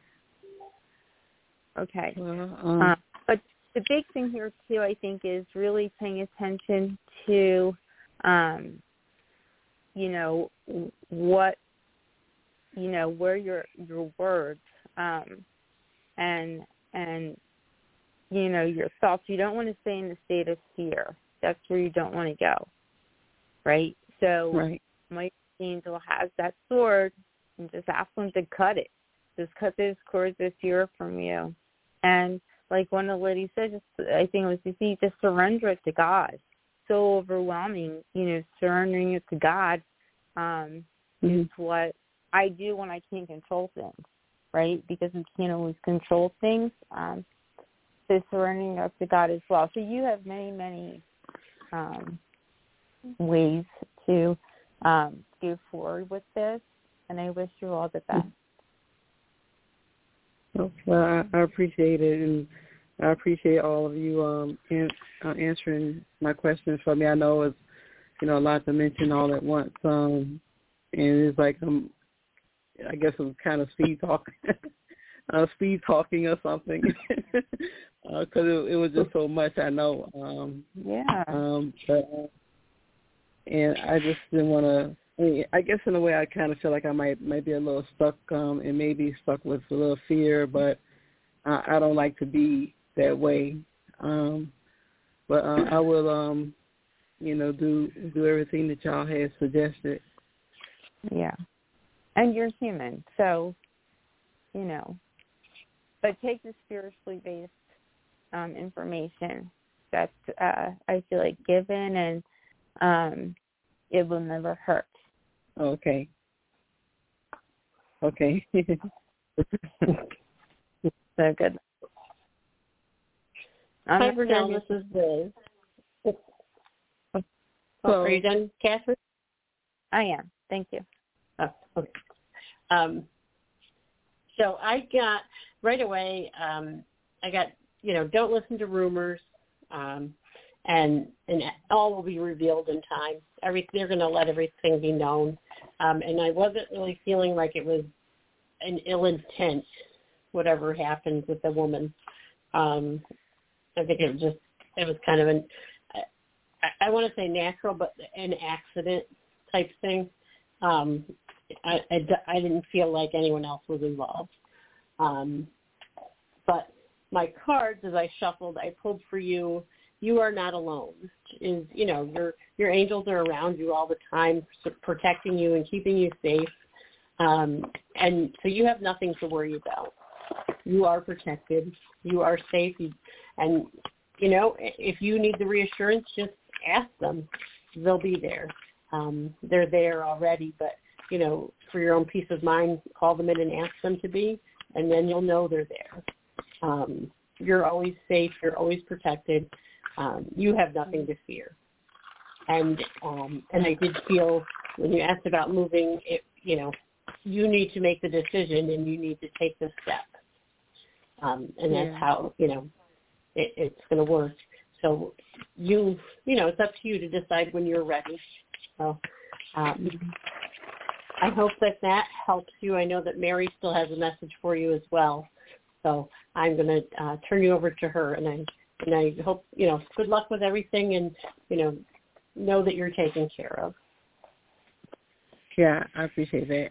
Okay. Well, um, uh, but the big thing here, too, I think, is really paying attention to, um, you know, what, you know, where your your words um, and, and, you know, your thoughts. You don't want to stay in the state of fear. That's where you don't want to go, right? So right. my angel has that sword, and just ask him to cut it. Just cut those cords of fear from you. And like one of the ladies said, just, I think it was, you see, just surrender it to God. So overwhelming, you know, surrendering it to God um, mm-hmm. is what I do when I can't control things, right? Because we can't always control things. Um, so surrendering it to God as well. So you have many, many um, ways to um, go forward with this, and I wish you all the best. Well, I, I appreciate it, and I appreciate all of you um, in, uh, answering my questions for me. I know it's, you know, a lot to mention all at once, um, and it's like I'm, I guess I'm kind of speed talking, uh, speed talking or something, because uh, it, it was just so much. I know. Um, yeah. Um, but, uh, and I just didn't want to. I mean, I guess in a way I kind of feel like I might might be a little stuck um, and maybe stuck with a little fear, but I, I don't like to be that way. Um, but uh, I will, um, you know, do do everything that y'all had suggested. Yeah, and you're human, so you know. But take the spiritually based um, information that uh, I feel like given, and um, it will never hurt. Okay. Okay. So good. I'm Hi, not Brunel. sure. This is Liz. Oh, So- are you done, Catherine? I am. Thank you. Oh, okay. Um, so I got, right away, um, I got, you know, don't listen to rumors, um, and and all will be revealed in time. Every, they're going to let everything be known. Um, and I wasn't really feeling like it was an ill intent, whatever happened with the woman. Um, I think it was just, it was kind of an, I, I want to say natural, but an accident type thing. Um, I, I, I didn't feel like anyone else was involved. Um, but my cards, as I shuffled, I pulled for you, you are not alone. Is, you know, your your angels are around you all the time, protecting you and keeping you safe. Um, and so you have nothing to worry about. You are protected. You are safe. You, and, you know, if you need the reassurance, just ask them. They'll be there. Um, they're there already, but, you know, for your own peace of mind, call them in and ask them to be, and then you'll know they're there. Um, you're always safe. You're always protected. Um, you have nothing to fear. And um, and I did feel when you asked about moving, it, you know, you need to make the decision and you need to take the step. Um, and that's yeah. how, you know, it, it's going to work. So you, you know, it's up to you to decide when you're ready. So um, I hope that that helps you. I know that Mary still has a message for you as well. So I'm going to uh, turn you over to her, and I and I hope, you know, good luck with everything, and, you know, know that you're taken care of. Yeah, I appreciate that.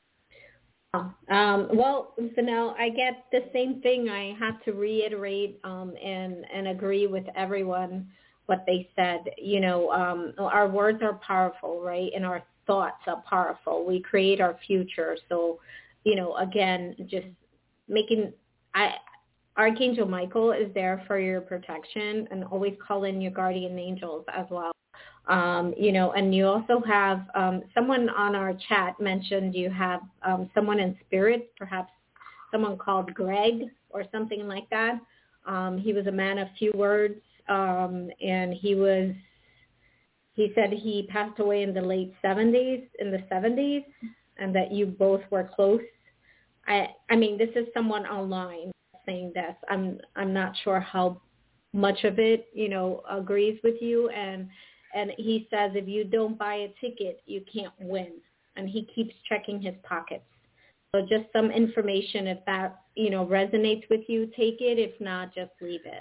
Um, well, Vanel, I get the same thing. I have to reiterate um, and, and agree with everyone what they said. You know, um, our words are powerful, right? And our thoughts are powerful. We create our future. So, you know, again, just making I Archangel Michael is there for your protection, and always call in your guardian angels as well. Um, you know, and you also have um, someone on our chat mentioned you have um, someone in spirit, perhaps someone called Greg or something like that. Um, he was a man of few words, um, and he was, he said he passed away in the late seventies, in the seventies, and that you both were close. I, I mean, this is someone online saying this. I'm, I'm not sure how much of it, you know, agrees with you. And, and he says, if you don't buy a ticket, you can't win. And he keeps checking his pockets. So just some information, if that, you know, resonates with you, take it. If not, just leave it.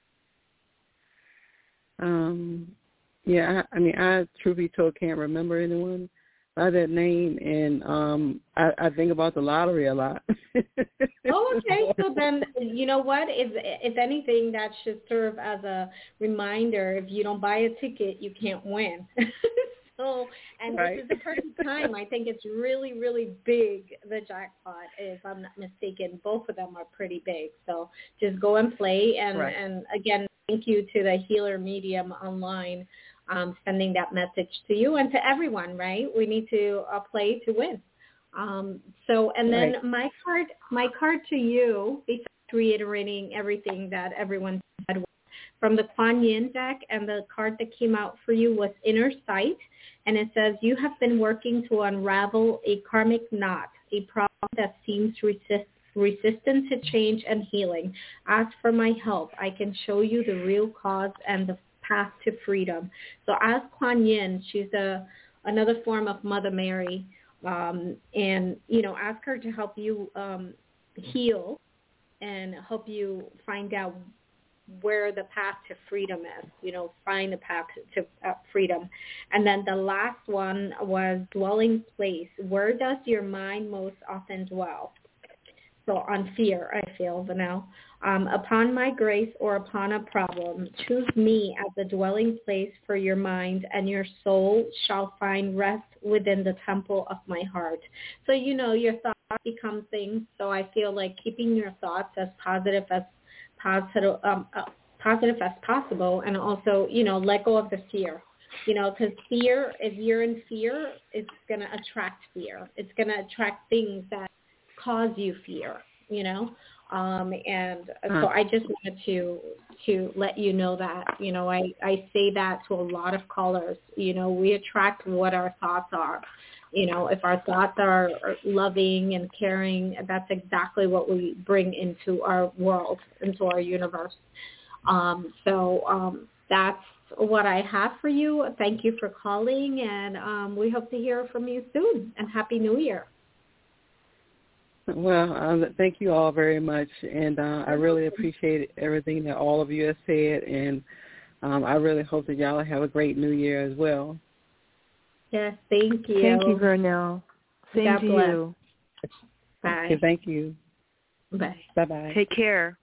Um, yeah, I, I mean, I, truth be told, can't remember anyone by that name, and um, I, I think about the lottery a lot. Oh, okay. So then, you know what? If if anything, that should serve as a reminder. If you don't buy a ticket, you can't win. So, and right. this is the perfect time. I think it's really, really big, the jackpot, if I'm not mistaken. Both of them are pretty big. So just go and play. And, right. and again, thank you to the Healer Medium online um, sending that message to you and to everyone, right? We need to uh, play to win. Um, so, and then right. my card, my card to you, besides reiterating everything that everyone said, from the Kuan Yin deck, and the card that came out for you was Inner Sight, and it says, you have been working to unravel a karmic knot, a problem that seems resist, resistant to change and healing. Ask for my help. I can show you the real cause and the path to freedom. So ask Kuan Yin. She's a another form of Mother Mary, um, and, you know, ask her to help you um, heal and help you find out where the path to freedom is, you know, find the path to uh, freedom. And then the last one was dwelling place. Where does your mind most often dwell? So on fear, I feel, Vanel. Um, upon my grace or upon a problem, choose me as the dwelling place for your mind, and your soul shall find rest within the temple of my heart. So, you know, your thoughts become things. So I feel like keeping your thoughts as positive as positive, um, uh, positive as possible, and also, you know, let go of the fear. You know, because fear, if you're in fear, it's going to attract fear. It's going to attract things that cause you fear, you know. Um, and so I just wanted to to let you know that, you know, I, I say that to a lot of callers. You know, we attract what our thoughts are. You know, if our thoughts are loving and caring, that's exactly what we bring into our world, into our universe. Um, so um, that's what I have for you. Thank you for calling, and um, we hope to hear from you soon. And Happy New Year. Well, um, thank you all very much, and uh, I really appreciate everything that all of you have said, and um, I really hope that y'all have a great New Year as well. Yes, thank you. Thank you, Vernell. Same God to bless. you. Bye. Okay, thank you. Bye. Bye-bye. Take care.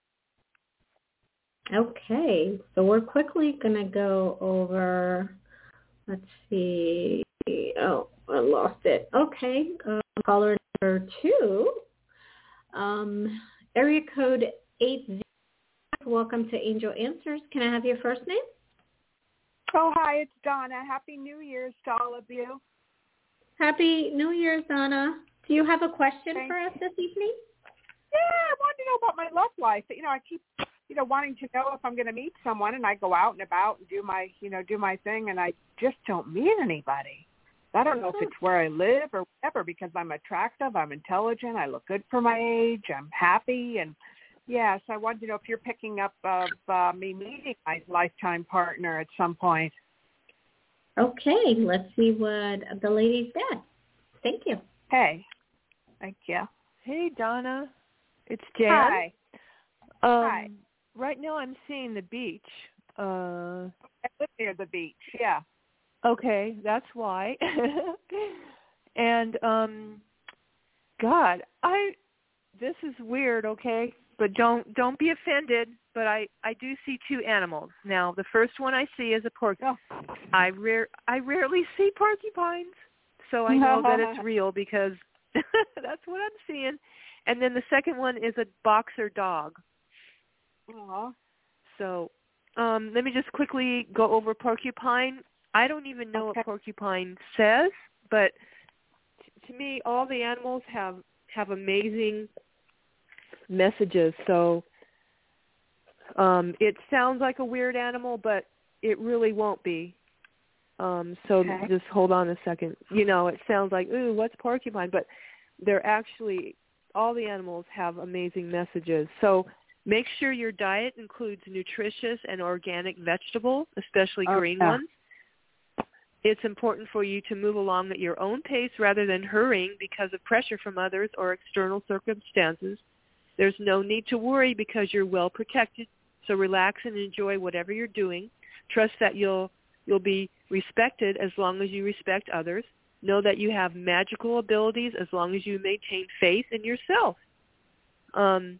Okay, so we're quickly going to go over, let's see, oh, I lost it. Okay, uh, caller number two, um, area code eight zero. Welcome to Angel Answers. Can I have your first name? Oh, hi, it's Donna. Happy New Year's to all of you. Happy New Year's, Donna. Do you have a question Thank for us this evening? Yeah, I wanted to know about my love life. You know, I keep, you know, wanting to know if I'm going to meet someone, and I go out and about and do my, you know, do my thing, and I just don't meet anybody. I don't know if it's where I live or whatever, because I'm attractive, I'm intelligent, I look good for my age, I'm happy, and yes, I wanted to know if you're picking up of uh, me meeting my lifetime partner at some point. Okay, let's see what the lady said. Thank you. Hey. Thank you. Hey, Donna. It's Jan. Hi. Um, Hi. Right now I'm seeing the beach. Uh, I live near the beach, yeah. okay, that's why. and, um, God, I, this is weird, okay? But don't don't be offended, but I, I do see two animals. Now, the first one I see is a porcupine. Oh. I, rare, I rarely see porcupines, so I know that it's real because that's what I'm seeing. And then the second one is a boxer dog. Aww. So um, let me just quickly go over porcupine. I don't even know okay. what porcupine says, but t- to me, all the animals have, have amazing messages. So um, it sounds like a weird animal, but it really won't be. Um, so okay. just hold on a second. You know, it sounds like, ooh, what's porcupine? But they're actually, all the animals have amazing messages. So make sure your diet includes nutritious and organic vegetables, especially oh, green yeah. ones. It's important for you to move along at your own pace rather than hurrying because of pressure from others or external circumstances. There's no need to worry because you're well protected. So relax and enjoy whatever you're doing. Trust that you'll you'll be respected as long as you respect others. Know that you have magical abilities as long as you maintain faith in yourself. Um,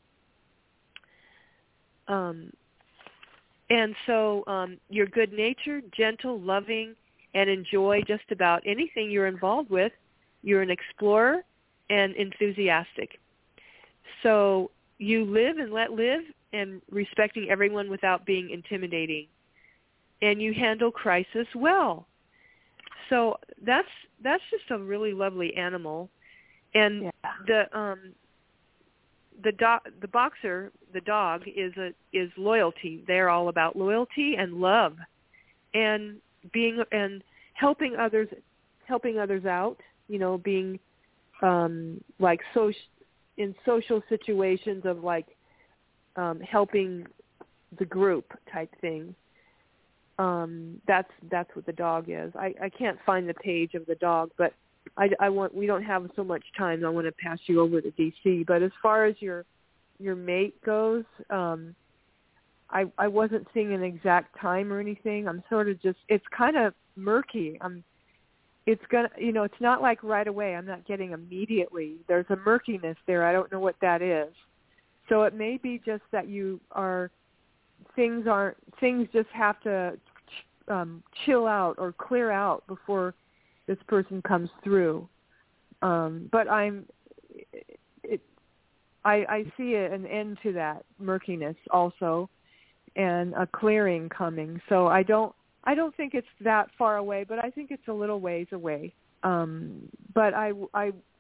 um, and so um, you're good-natured, gentle, loving, and enjoy just about anything you're involved with. You're an explorer and enthusiastic. So you live and let live and respecting everyone without being intimidating. And you handle crisis well. So that's that's just a really lovely animal. And yeah. the um the do- the boxer, the dog is a is loyalty. They're all about loyalty and love and being and helping others helping others out, you know, being um like so in social situations of like um helping the group type thing. Um, that's that's what the dog is. I, I can't find the page of the dog, but I, I want we don't have so much time. I want to pass you over to D C. But as far as your your mate goes, um, I I wasn't seeing an exact time or anything. I'm sort of just it's kind of murky. I'm it's gonna you know it's not like right away. I'm not getting immediately. There's a murkiness there. I don't know what that is. So it may be just that you are. Things aren't. Things just have to um, chill out or clear out before this person comes through. Um, but I'm. It, I, I see an end to that murkiness also, and a clearing coming. So I don't. I don't think it's that far away, but I think it's a little ways away. Um, but I, I,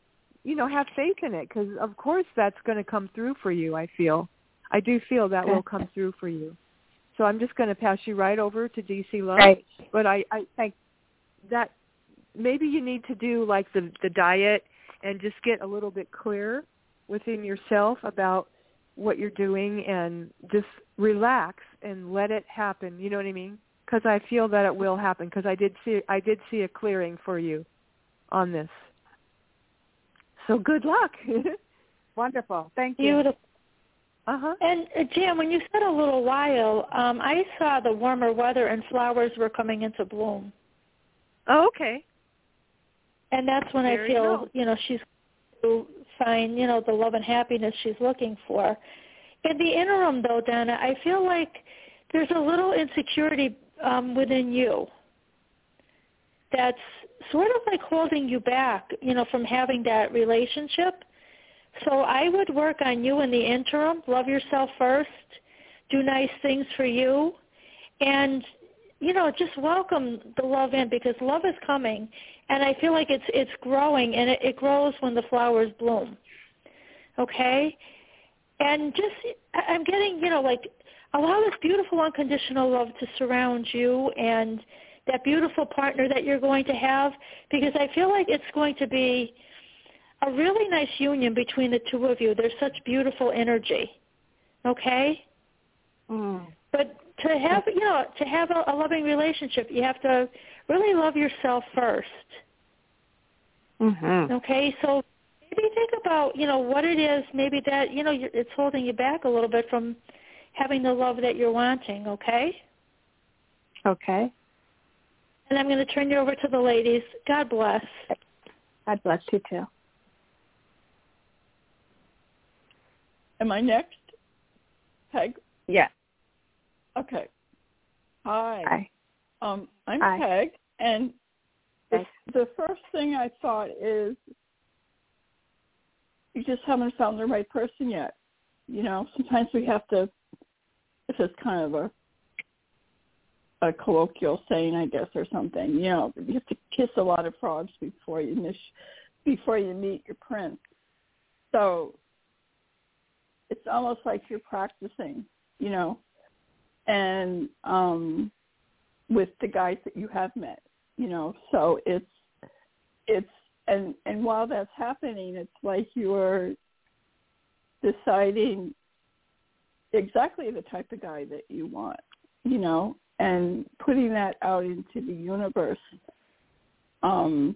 you know, have faith in it, because of course that's going to come through for you. I feel, I do feel that okay. will come through for you. So I'm just going to pass you right over to D C Love. Right. But I, I think that maybe you need to do like the the diet and just get a little bit clearer within yourself about what you're doing, and just relax and let it happen. You know what I mean? Because I feel that it will happen, because I did see I did see a clearing for you on this. So good luck. Wonderful. Thank you. Beautiful. Uh-huh. And uh, Jan, when you said a little while, um, I saw the warmer weather and flowers were coming into bloom. Oh, okay. And that's when there I feel, you know. you know, she's going to find, you know, the love and happiness she's looking for. In the interim, though, Donna, I feel like there's a little insecurity um, within you that's sort of like holding you back, you know, from having that relationship. So I would work on you in the interim. Love yourself first. Do nice things for you. And, you know, just welcome the love in, because love is coming. And I feel like it's it's growing, and it, it grows when the flowers bloom. Okay? And just, I'm getting, you know, like, allow this beautiful unconditional love to surround you and that beautiful partner that you're going to have, because I feel like it's going to be a really nice union between the two of you. There's such beautiful energy, okay? Mm. But to have, you know, to have a, a loving relationship, you have to really love yourself first. Mm-hmm. Okay, so maybe think about, you know, what it is maybe that, you know, you're, it's holding you back a little bit from having the love that you're wanting, okay? Okay. And I'm going to turn you over to the ladies. God bless. God bless you, too. Am I next, Peg? Yes. Okay. Hi. Hi. Um, I'm Hi. Peg, and the, Hi. the first thing I thought is you just haven't found the right person yet. You know, sometimes we have to, this is kind of a a colloquial saying, I guess, or something. You know, you have to kiss a lot of frogs before you miss, before you meet your prince. So it's almost like you're practicing, you know, and um, with the guys that you have met, you know. So it's it's and and while that's happening, it's like you're deciding exactly the type of guy that you want, you know, and putting that out into the universe. Um,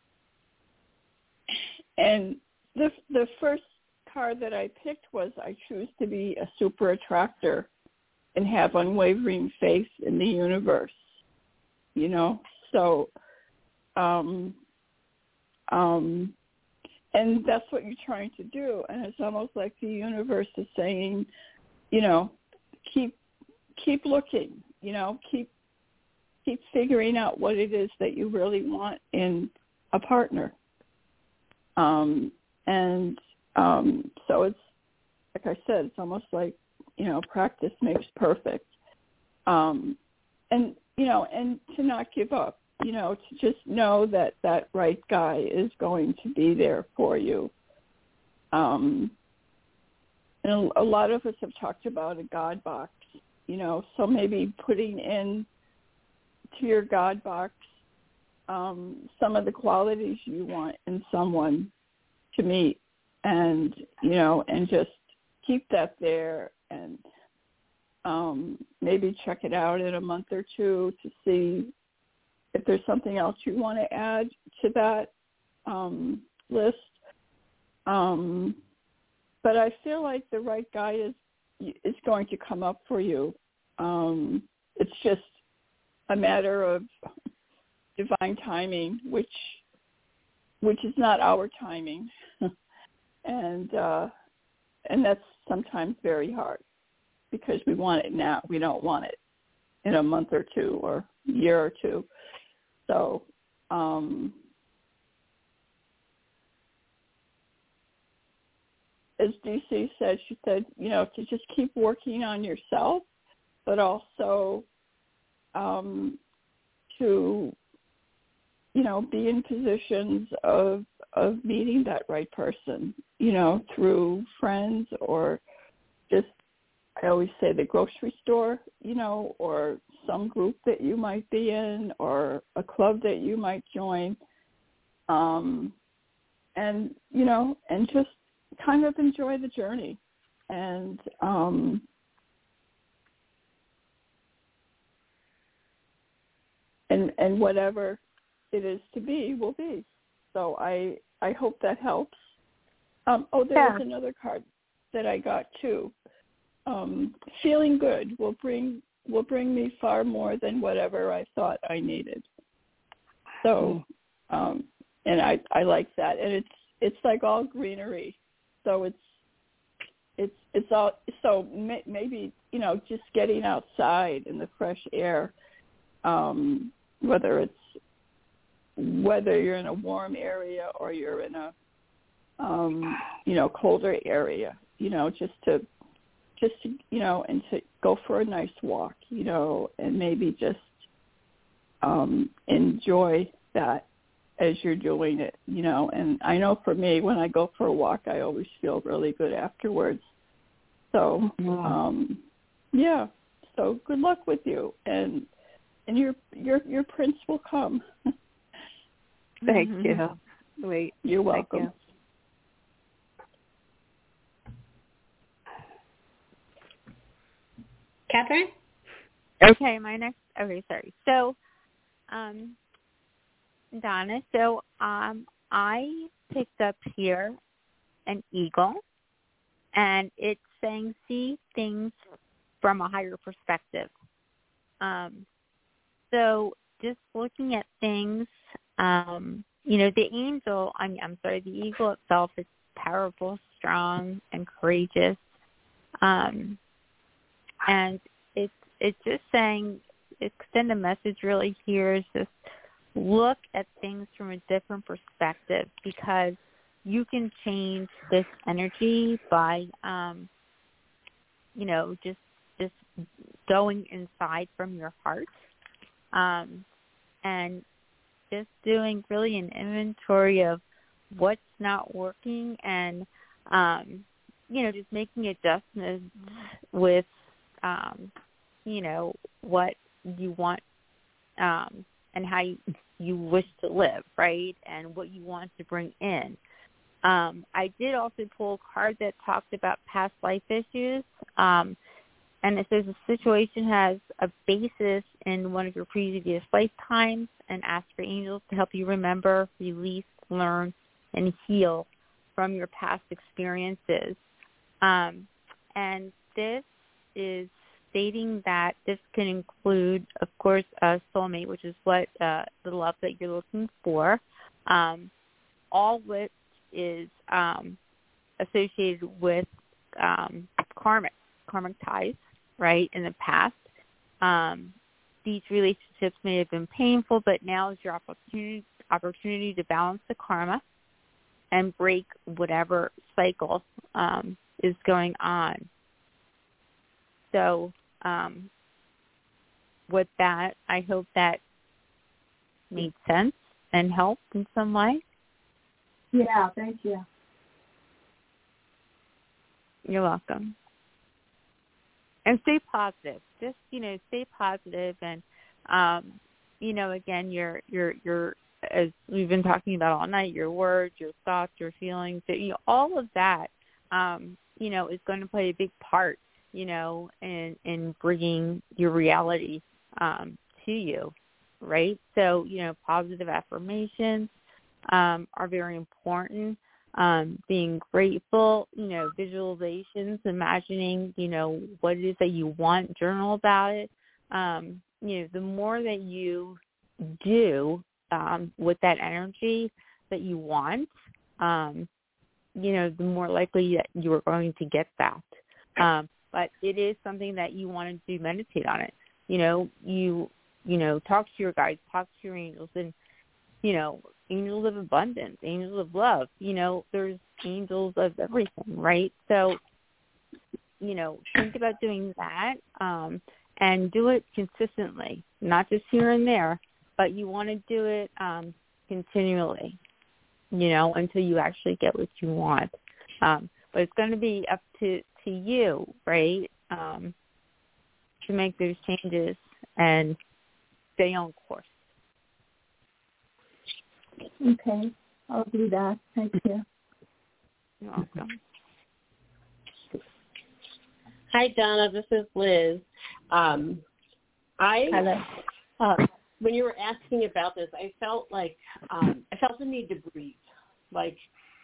and the the first card that I picked was I choose to be a super attractor and have unwavering faith in the universe, you know. So, um, um, and that's what you're trying to do. And it's almost like the universe is saying, you know, keep keep looking, you know, keep keep figuring out what it is that you really want in a partner. Um, and um, so it's, like I said, it's almost like, you know, practice makes perfect. Um, and, you know, and to not give up, you know, to just know that that right guy is going to be there for you. Um, and a lot of us have talked about a God box, you know, so maybe putting in to your God box um, some of the qualities you want in someone to meet, and, you know, and just keep that there, and um, maybe check it out in a month or two to see if there's something else you want to add to that um, list. Um, but I feel like the right guy is is going to come up for you. Um, it's just a matter of divine timing, which which is not our timing, and uh, and that's sometimes very hard because we want it now. We don't want it in a month or two or a year or two. So um, as D C said, she said, you know, to just keep working on yourself, but also um, to you know, be in positions of of meeting that right person, you know, through friends or just, I always say the grocery store, you know, or some group that you might be in or a club that you might join. Um, and, you know, and just kind of enjoy the journey. And, um, and, and whatever it is to be will be. So I, I hope that helps. Um, oh, there yeah. was another card that I got too. Um, feeling good will bring will bring me far more than whatever I thought I needed. So, um, and I, I like that, and it's it's like all greenery. So it's it's it's all so may, maybe you know just getting outside in the fresh air, um, whether it's whether you're in a warm area or you're in a um, you know colder area, you know just to just to, you know, and to go for a nice walk, you know, and maybe just um, enjoy that as you're doing it, you know. And I know for me, when I go for a walk, I always feel really good afterwards. So, um, yeah. So good luck with you, and and your your your prince will come. Thank you. Wait, you're welcome. Thank you. Catherine? Okay, my next, okay, sorry. So, um, Donna, so um, I picked up here an eagle, and it's saying see things from a higher perspective. Um, so just looking at things, um, you know, the angel, I'm, I'm sorry, the eagle itself is powerful, strong, and courageous. Um And it's it's just saying, extend a message really here is just look at things from a different perspective, because you can change this energy by, um, you know, just just going inside from your heart, um, and just doing really an inventory of what's not working, and um, you know, just making adjustments with. Um, you know, what you want um, and how you, you wish to live, right, and what you want to bring in. Um, I did also pull a card that talked about past life issues, um, and it says a situation has a basis in one of your previous lifetimes, and ask for angels to help you remember, release, learn, and heal from your past experiences. Um, and this is stating that this can include, of course, a soulmate, which is what uh, the love that you're looking for, um, all which is um, associated with um, karmic, karmic ties, right, in the past. Um, these relationships may have been painful, but now is your opportunity, opportunity to balance the karma and break whatever cycle um, is going on. So um, with that, I hope that made sense and helped in some way. Yeah, thank you. You're welcome. And stay positive. Just, you know, stay positive and, um, you know, again, your, your, your, as we've been talking about all night, your words, your thoughts, your feelings, you know, all of that, um, you know, is going to play a big part, you know, in, in bringing your reality um, to you, right? So, you know, positive affirmations um, are very important. Um, being grateful, you know, visualizations, imagining, you know, what it is that you want, journal about it. Um, you know, the more that you do um, with that energy that you want, um, you know, the more likely that you are going to get that. Um, but it is something that you want to do, meditate on it. You know, you, you know, talk to your guides, talk to your angels, and, you know, angels of abundance, angels of love, you know, there's angels of everything, right? So, you know, think about doing that um, and do it consistently, not just here and there, but you want to do it um, continually, you know, until you actually get what you want. Um, but it's going to be up to, to you, right, um, to make those changes and stay on course. Okay, I'll do that. Thank you. You're welcome. Hi, Donna. This is Liz. Um, I Hello. uh, when you were asking about this, I felt like um, I felt the need to breathe, like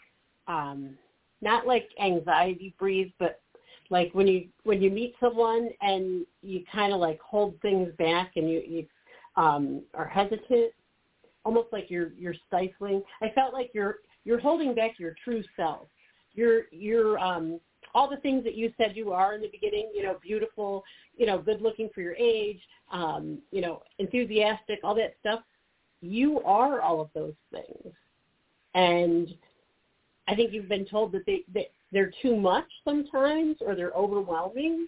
um, not like anxiety breathe, but like when you when you meet someone and you kind of like hold things back and you, you um, are hesitant, almost like you're you're stifling. I felt like you're you're holding back your true self. You're you're um, all the things that you said you are in the beginning, you know, beautiful, you know, good looking for your age, um, you know, enthusiastic, all that stuff. You are all of those things. And I think you've been told that they, that they're too much sometimes or they're overwhelming,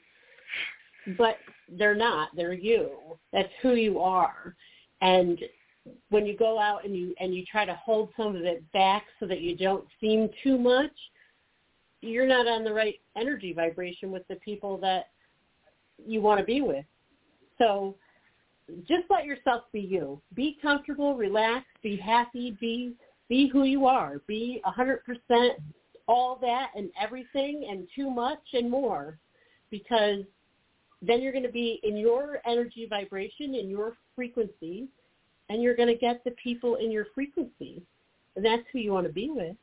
but they're not. They're you. That's who you are. And when you go out and you and you try to hold some of it back so that you don't seem too much, you're not on the right energy vibration with the people that you want to be with. So just let yourself be you. Be comfortable, relax, be happy, be be who you are. Be one hundred percent all that and everything and too much and more, because then you're going to be in your energy vibration, in your frequency, and you're going to get the people in your frequency. And that's who you want to be with,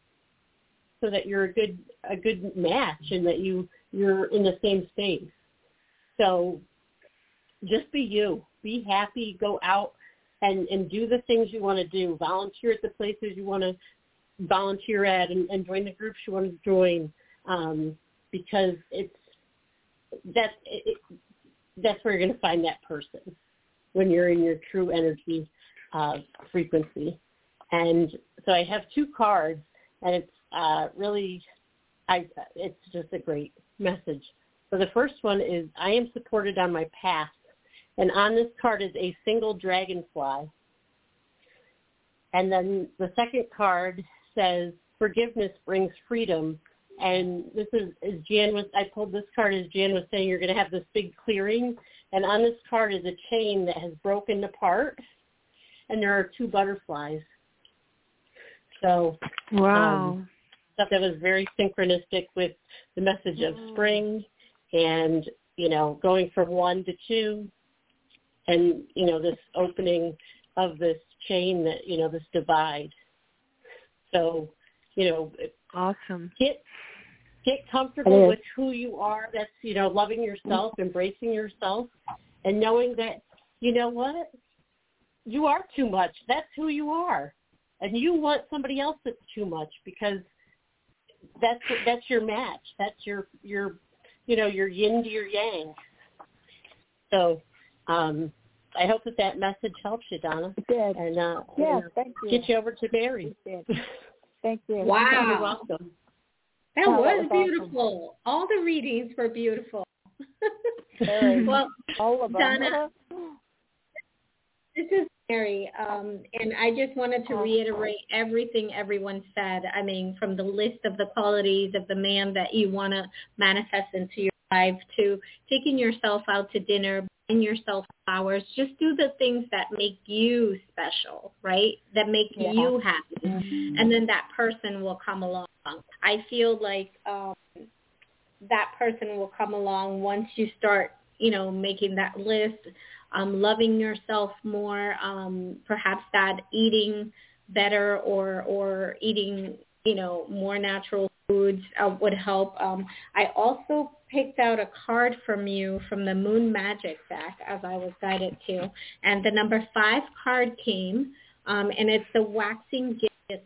so that you're a good a good match and that you, you're in the same space. So just be you. Be happy. Go out and, and do the things you want to do. Volunteer at the places you want to volunteer at and, and join the groups you want to join, um, because it's that's, it, that's where you're going to find that person when you're in your true energy uh, frequency. And so I have two cards, and it's uh, really, I, it's just a great message. So the first one is, I am supported on my path. And on this card is a single dragonfly. And then the second card says, forgiveness brings freedom. And this is, as Jan was, I pulled this card as Jan was saying, you're going to have this big clearing. And on this card is a chain that has broken apart. And there are two butterflies. So, wow. Um, stuff that was very synchronistic with the message of spring and, you know, going from one to two and, you know, this opening of this chain that, you know, this divide. So, you know, awesome. Get get comfortable with who you are. That's, you know, loving yourself, embracing yourself, and knowing that, you know what, you are too much. That's who you are. And you want somebody else that's too much, because that's that's your match. That's your your you know your yin to your yang. So um, I hope that that message helps you, Donna. It did. And uh, yeah, and, uh, thank you. Get you over to Mary. It did. Thank you. Wow. You're welcome. That Oh, was, that was beautiful. awesome. All the readings were beautiful. Very. Well, all of them. Donna, this is Mary, um, and I just wanted to reiterate everything everyone said. I mean, from the list of the qualities of the man that you want to manifest into your life to taking yourself out to dinner, buying yourself flowers. Just do the things that make you special, right? That make Yeah. you happy. Mm-hmm. And then that person will come along. I feel like um, that person will come along once you start, you know, making that list, um, loving yourself more, um, perhaps that eating better or or eating, you know, more natural foods uh, would help. Um, I also picked out a card from you from the Moon Magic deck, as I was guided to, and the number five card came, um, and it's the Waxing Gift.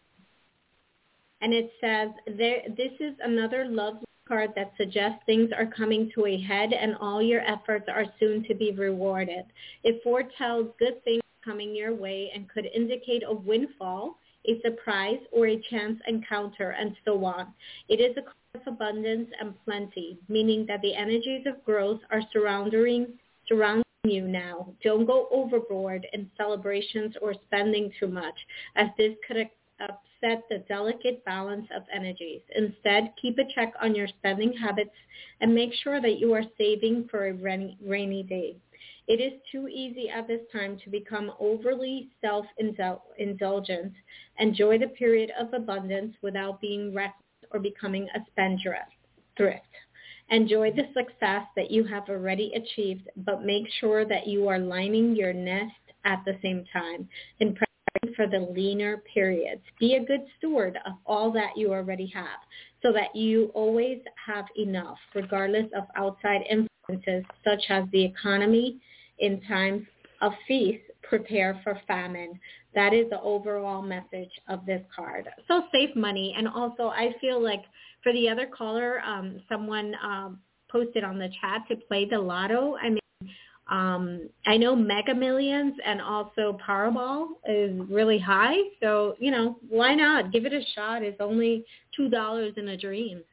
And it says, there, this is another lovely card that suggests things are coming to a head and all your efforts are soon to be rewarded. It foretells good things coming your way and could indicate a windfall, a surprise, or a chance encounter, and so on. It is a card of abundance and plenty, meaning that the energies of growth are surrounding, surrounding you now. Don't go overboard in celebrations or spending too much, as this could upset the delicate balance of energies. Instead, keep a check on your spending habits and make sure that you are saving for a rainy, rainy day. It is too easy at this time to become overly self-indulgent. Enjoy the period of abundance without being reckless or becoming a spendthrift. Enjoy the success that you have already achieved, but make sure that you are lining your nest at the same time and preparing for the leaner periods. Be a good steward of all that you already have so that you always have enough, regardless of outside influences such as the economy. In times of feast, prepare for famine. That is the overall message of this card. So save money. And also, I feel like for the other caller, um, someone um, posted on the chat to play the lotto. I mean, um, I know Mega Millions and also Powerball is really high. So, you know, why not? Give it a shot. It's only two dollars in a dream.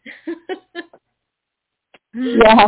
Yeah.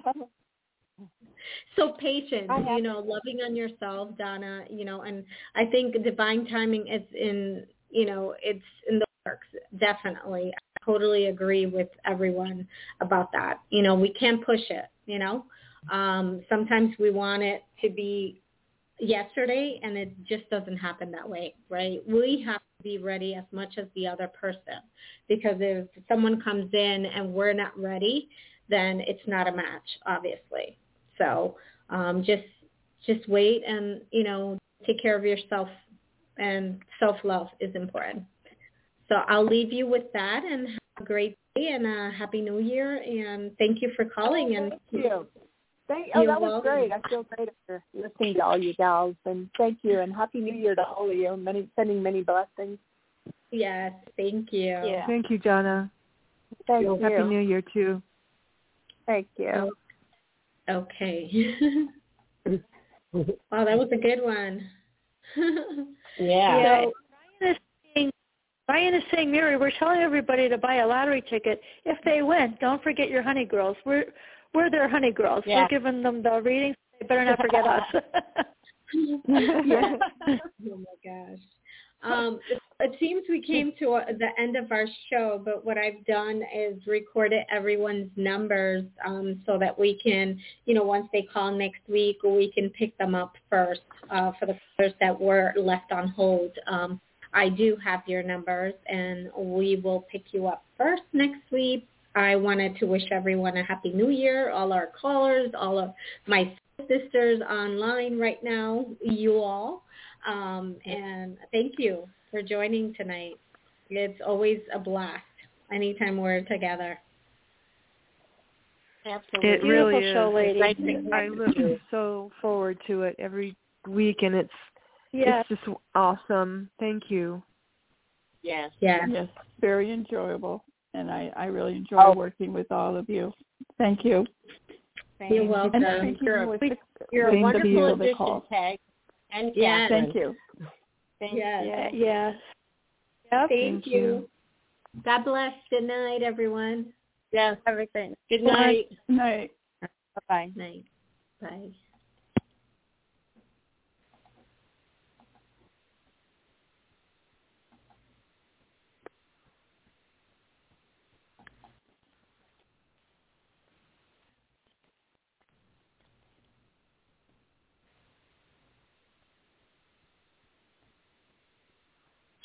So patient, you know, loving on yourself, Donna, you know, and I think divine timing is in, you know, it's in the works, definitely. I totally agree with everyone about that. You know, we can't push it, you know. Um, sometimes we want it to be yesterday, and it just doesn't happen that way, right? We have to be ready as much as the other person, because if someone comes in and we're not ready, then it's not a match, obviously. So um, just just wait and, you know, take care of yourself, and self-love is important. So I'll leave you with that, and have a great day and a Happy New Year, and thank you for calling. And thank you. Thank, oh, that was welcome. Great. I feel great after listening to all you gals, and thank you, and Happy New Year to all of you. Many, sending many blessings. Yes, thank you. Yeah. Thank you, Donna. Thank you. Happy New Year, too. Thank you. Oh. Okay. Wow, that was a good one. Yeah. So, Brian is saying, Brian is saying, Mary, we're telling everybody to buy a lottery ticket. If they win, don't forget your honey girls. We're we're their honey girls. Yeah. We're giving them the readings. They better not forget us. Yeah. Oh my gosh. Um, it, it seems we came to a, the end of our show, but what I've done is recorded everyone's numbers um, so that we can, you know, once they call next week, we can pick them up first uh, for the callers that were left on hold. Um, I do have your numbers, and we will pick you up first next week. I wanted to wish everyone a Happy New Year, all our callers, all of my sisters online right now, you all. Um, and thank you for joining tonight. It's always a blast anytime we're together. Absolutely. It really is. Show, lady. I look so forward to it every week, and it's yes. it's just awesome. Thank you. Yes. Yes. Yes. Very enjoyable, and I, I really enjoy oh. working with all of you. Thank you. Thank You're welcome. And you're with a, the, you're a wonderful addition, Tag. And yes. Thank you. Thank yes. you. Yes. Yep. Thank, Thank you. you. God bless. Good night, everyone. Yes. Everything. Good night. Good night. Bye-bye. Night. Bye.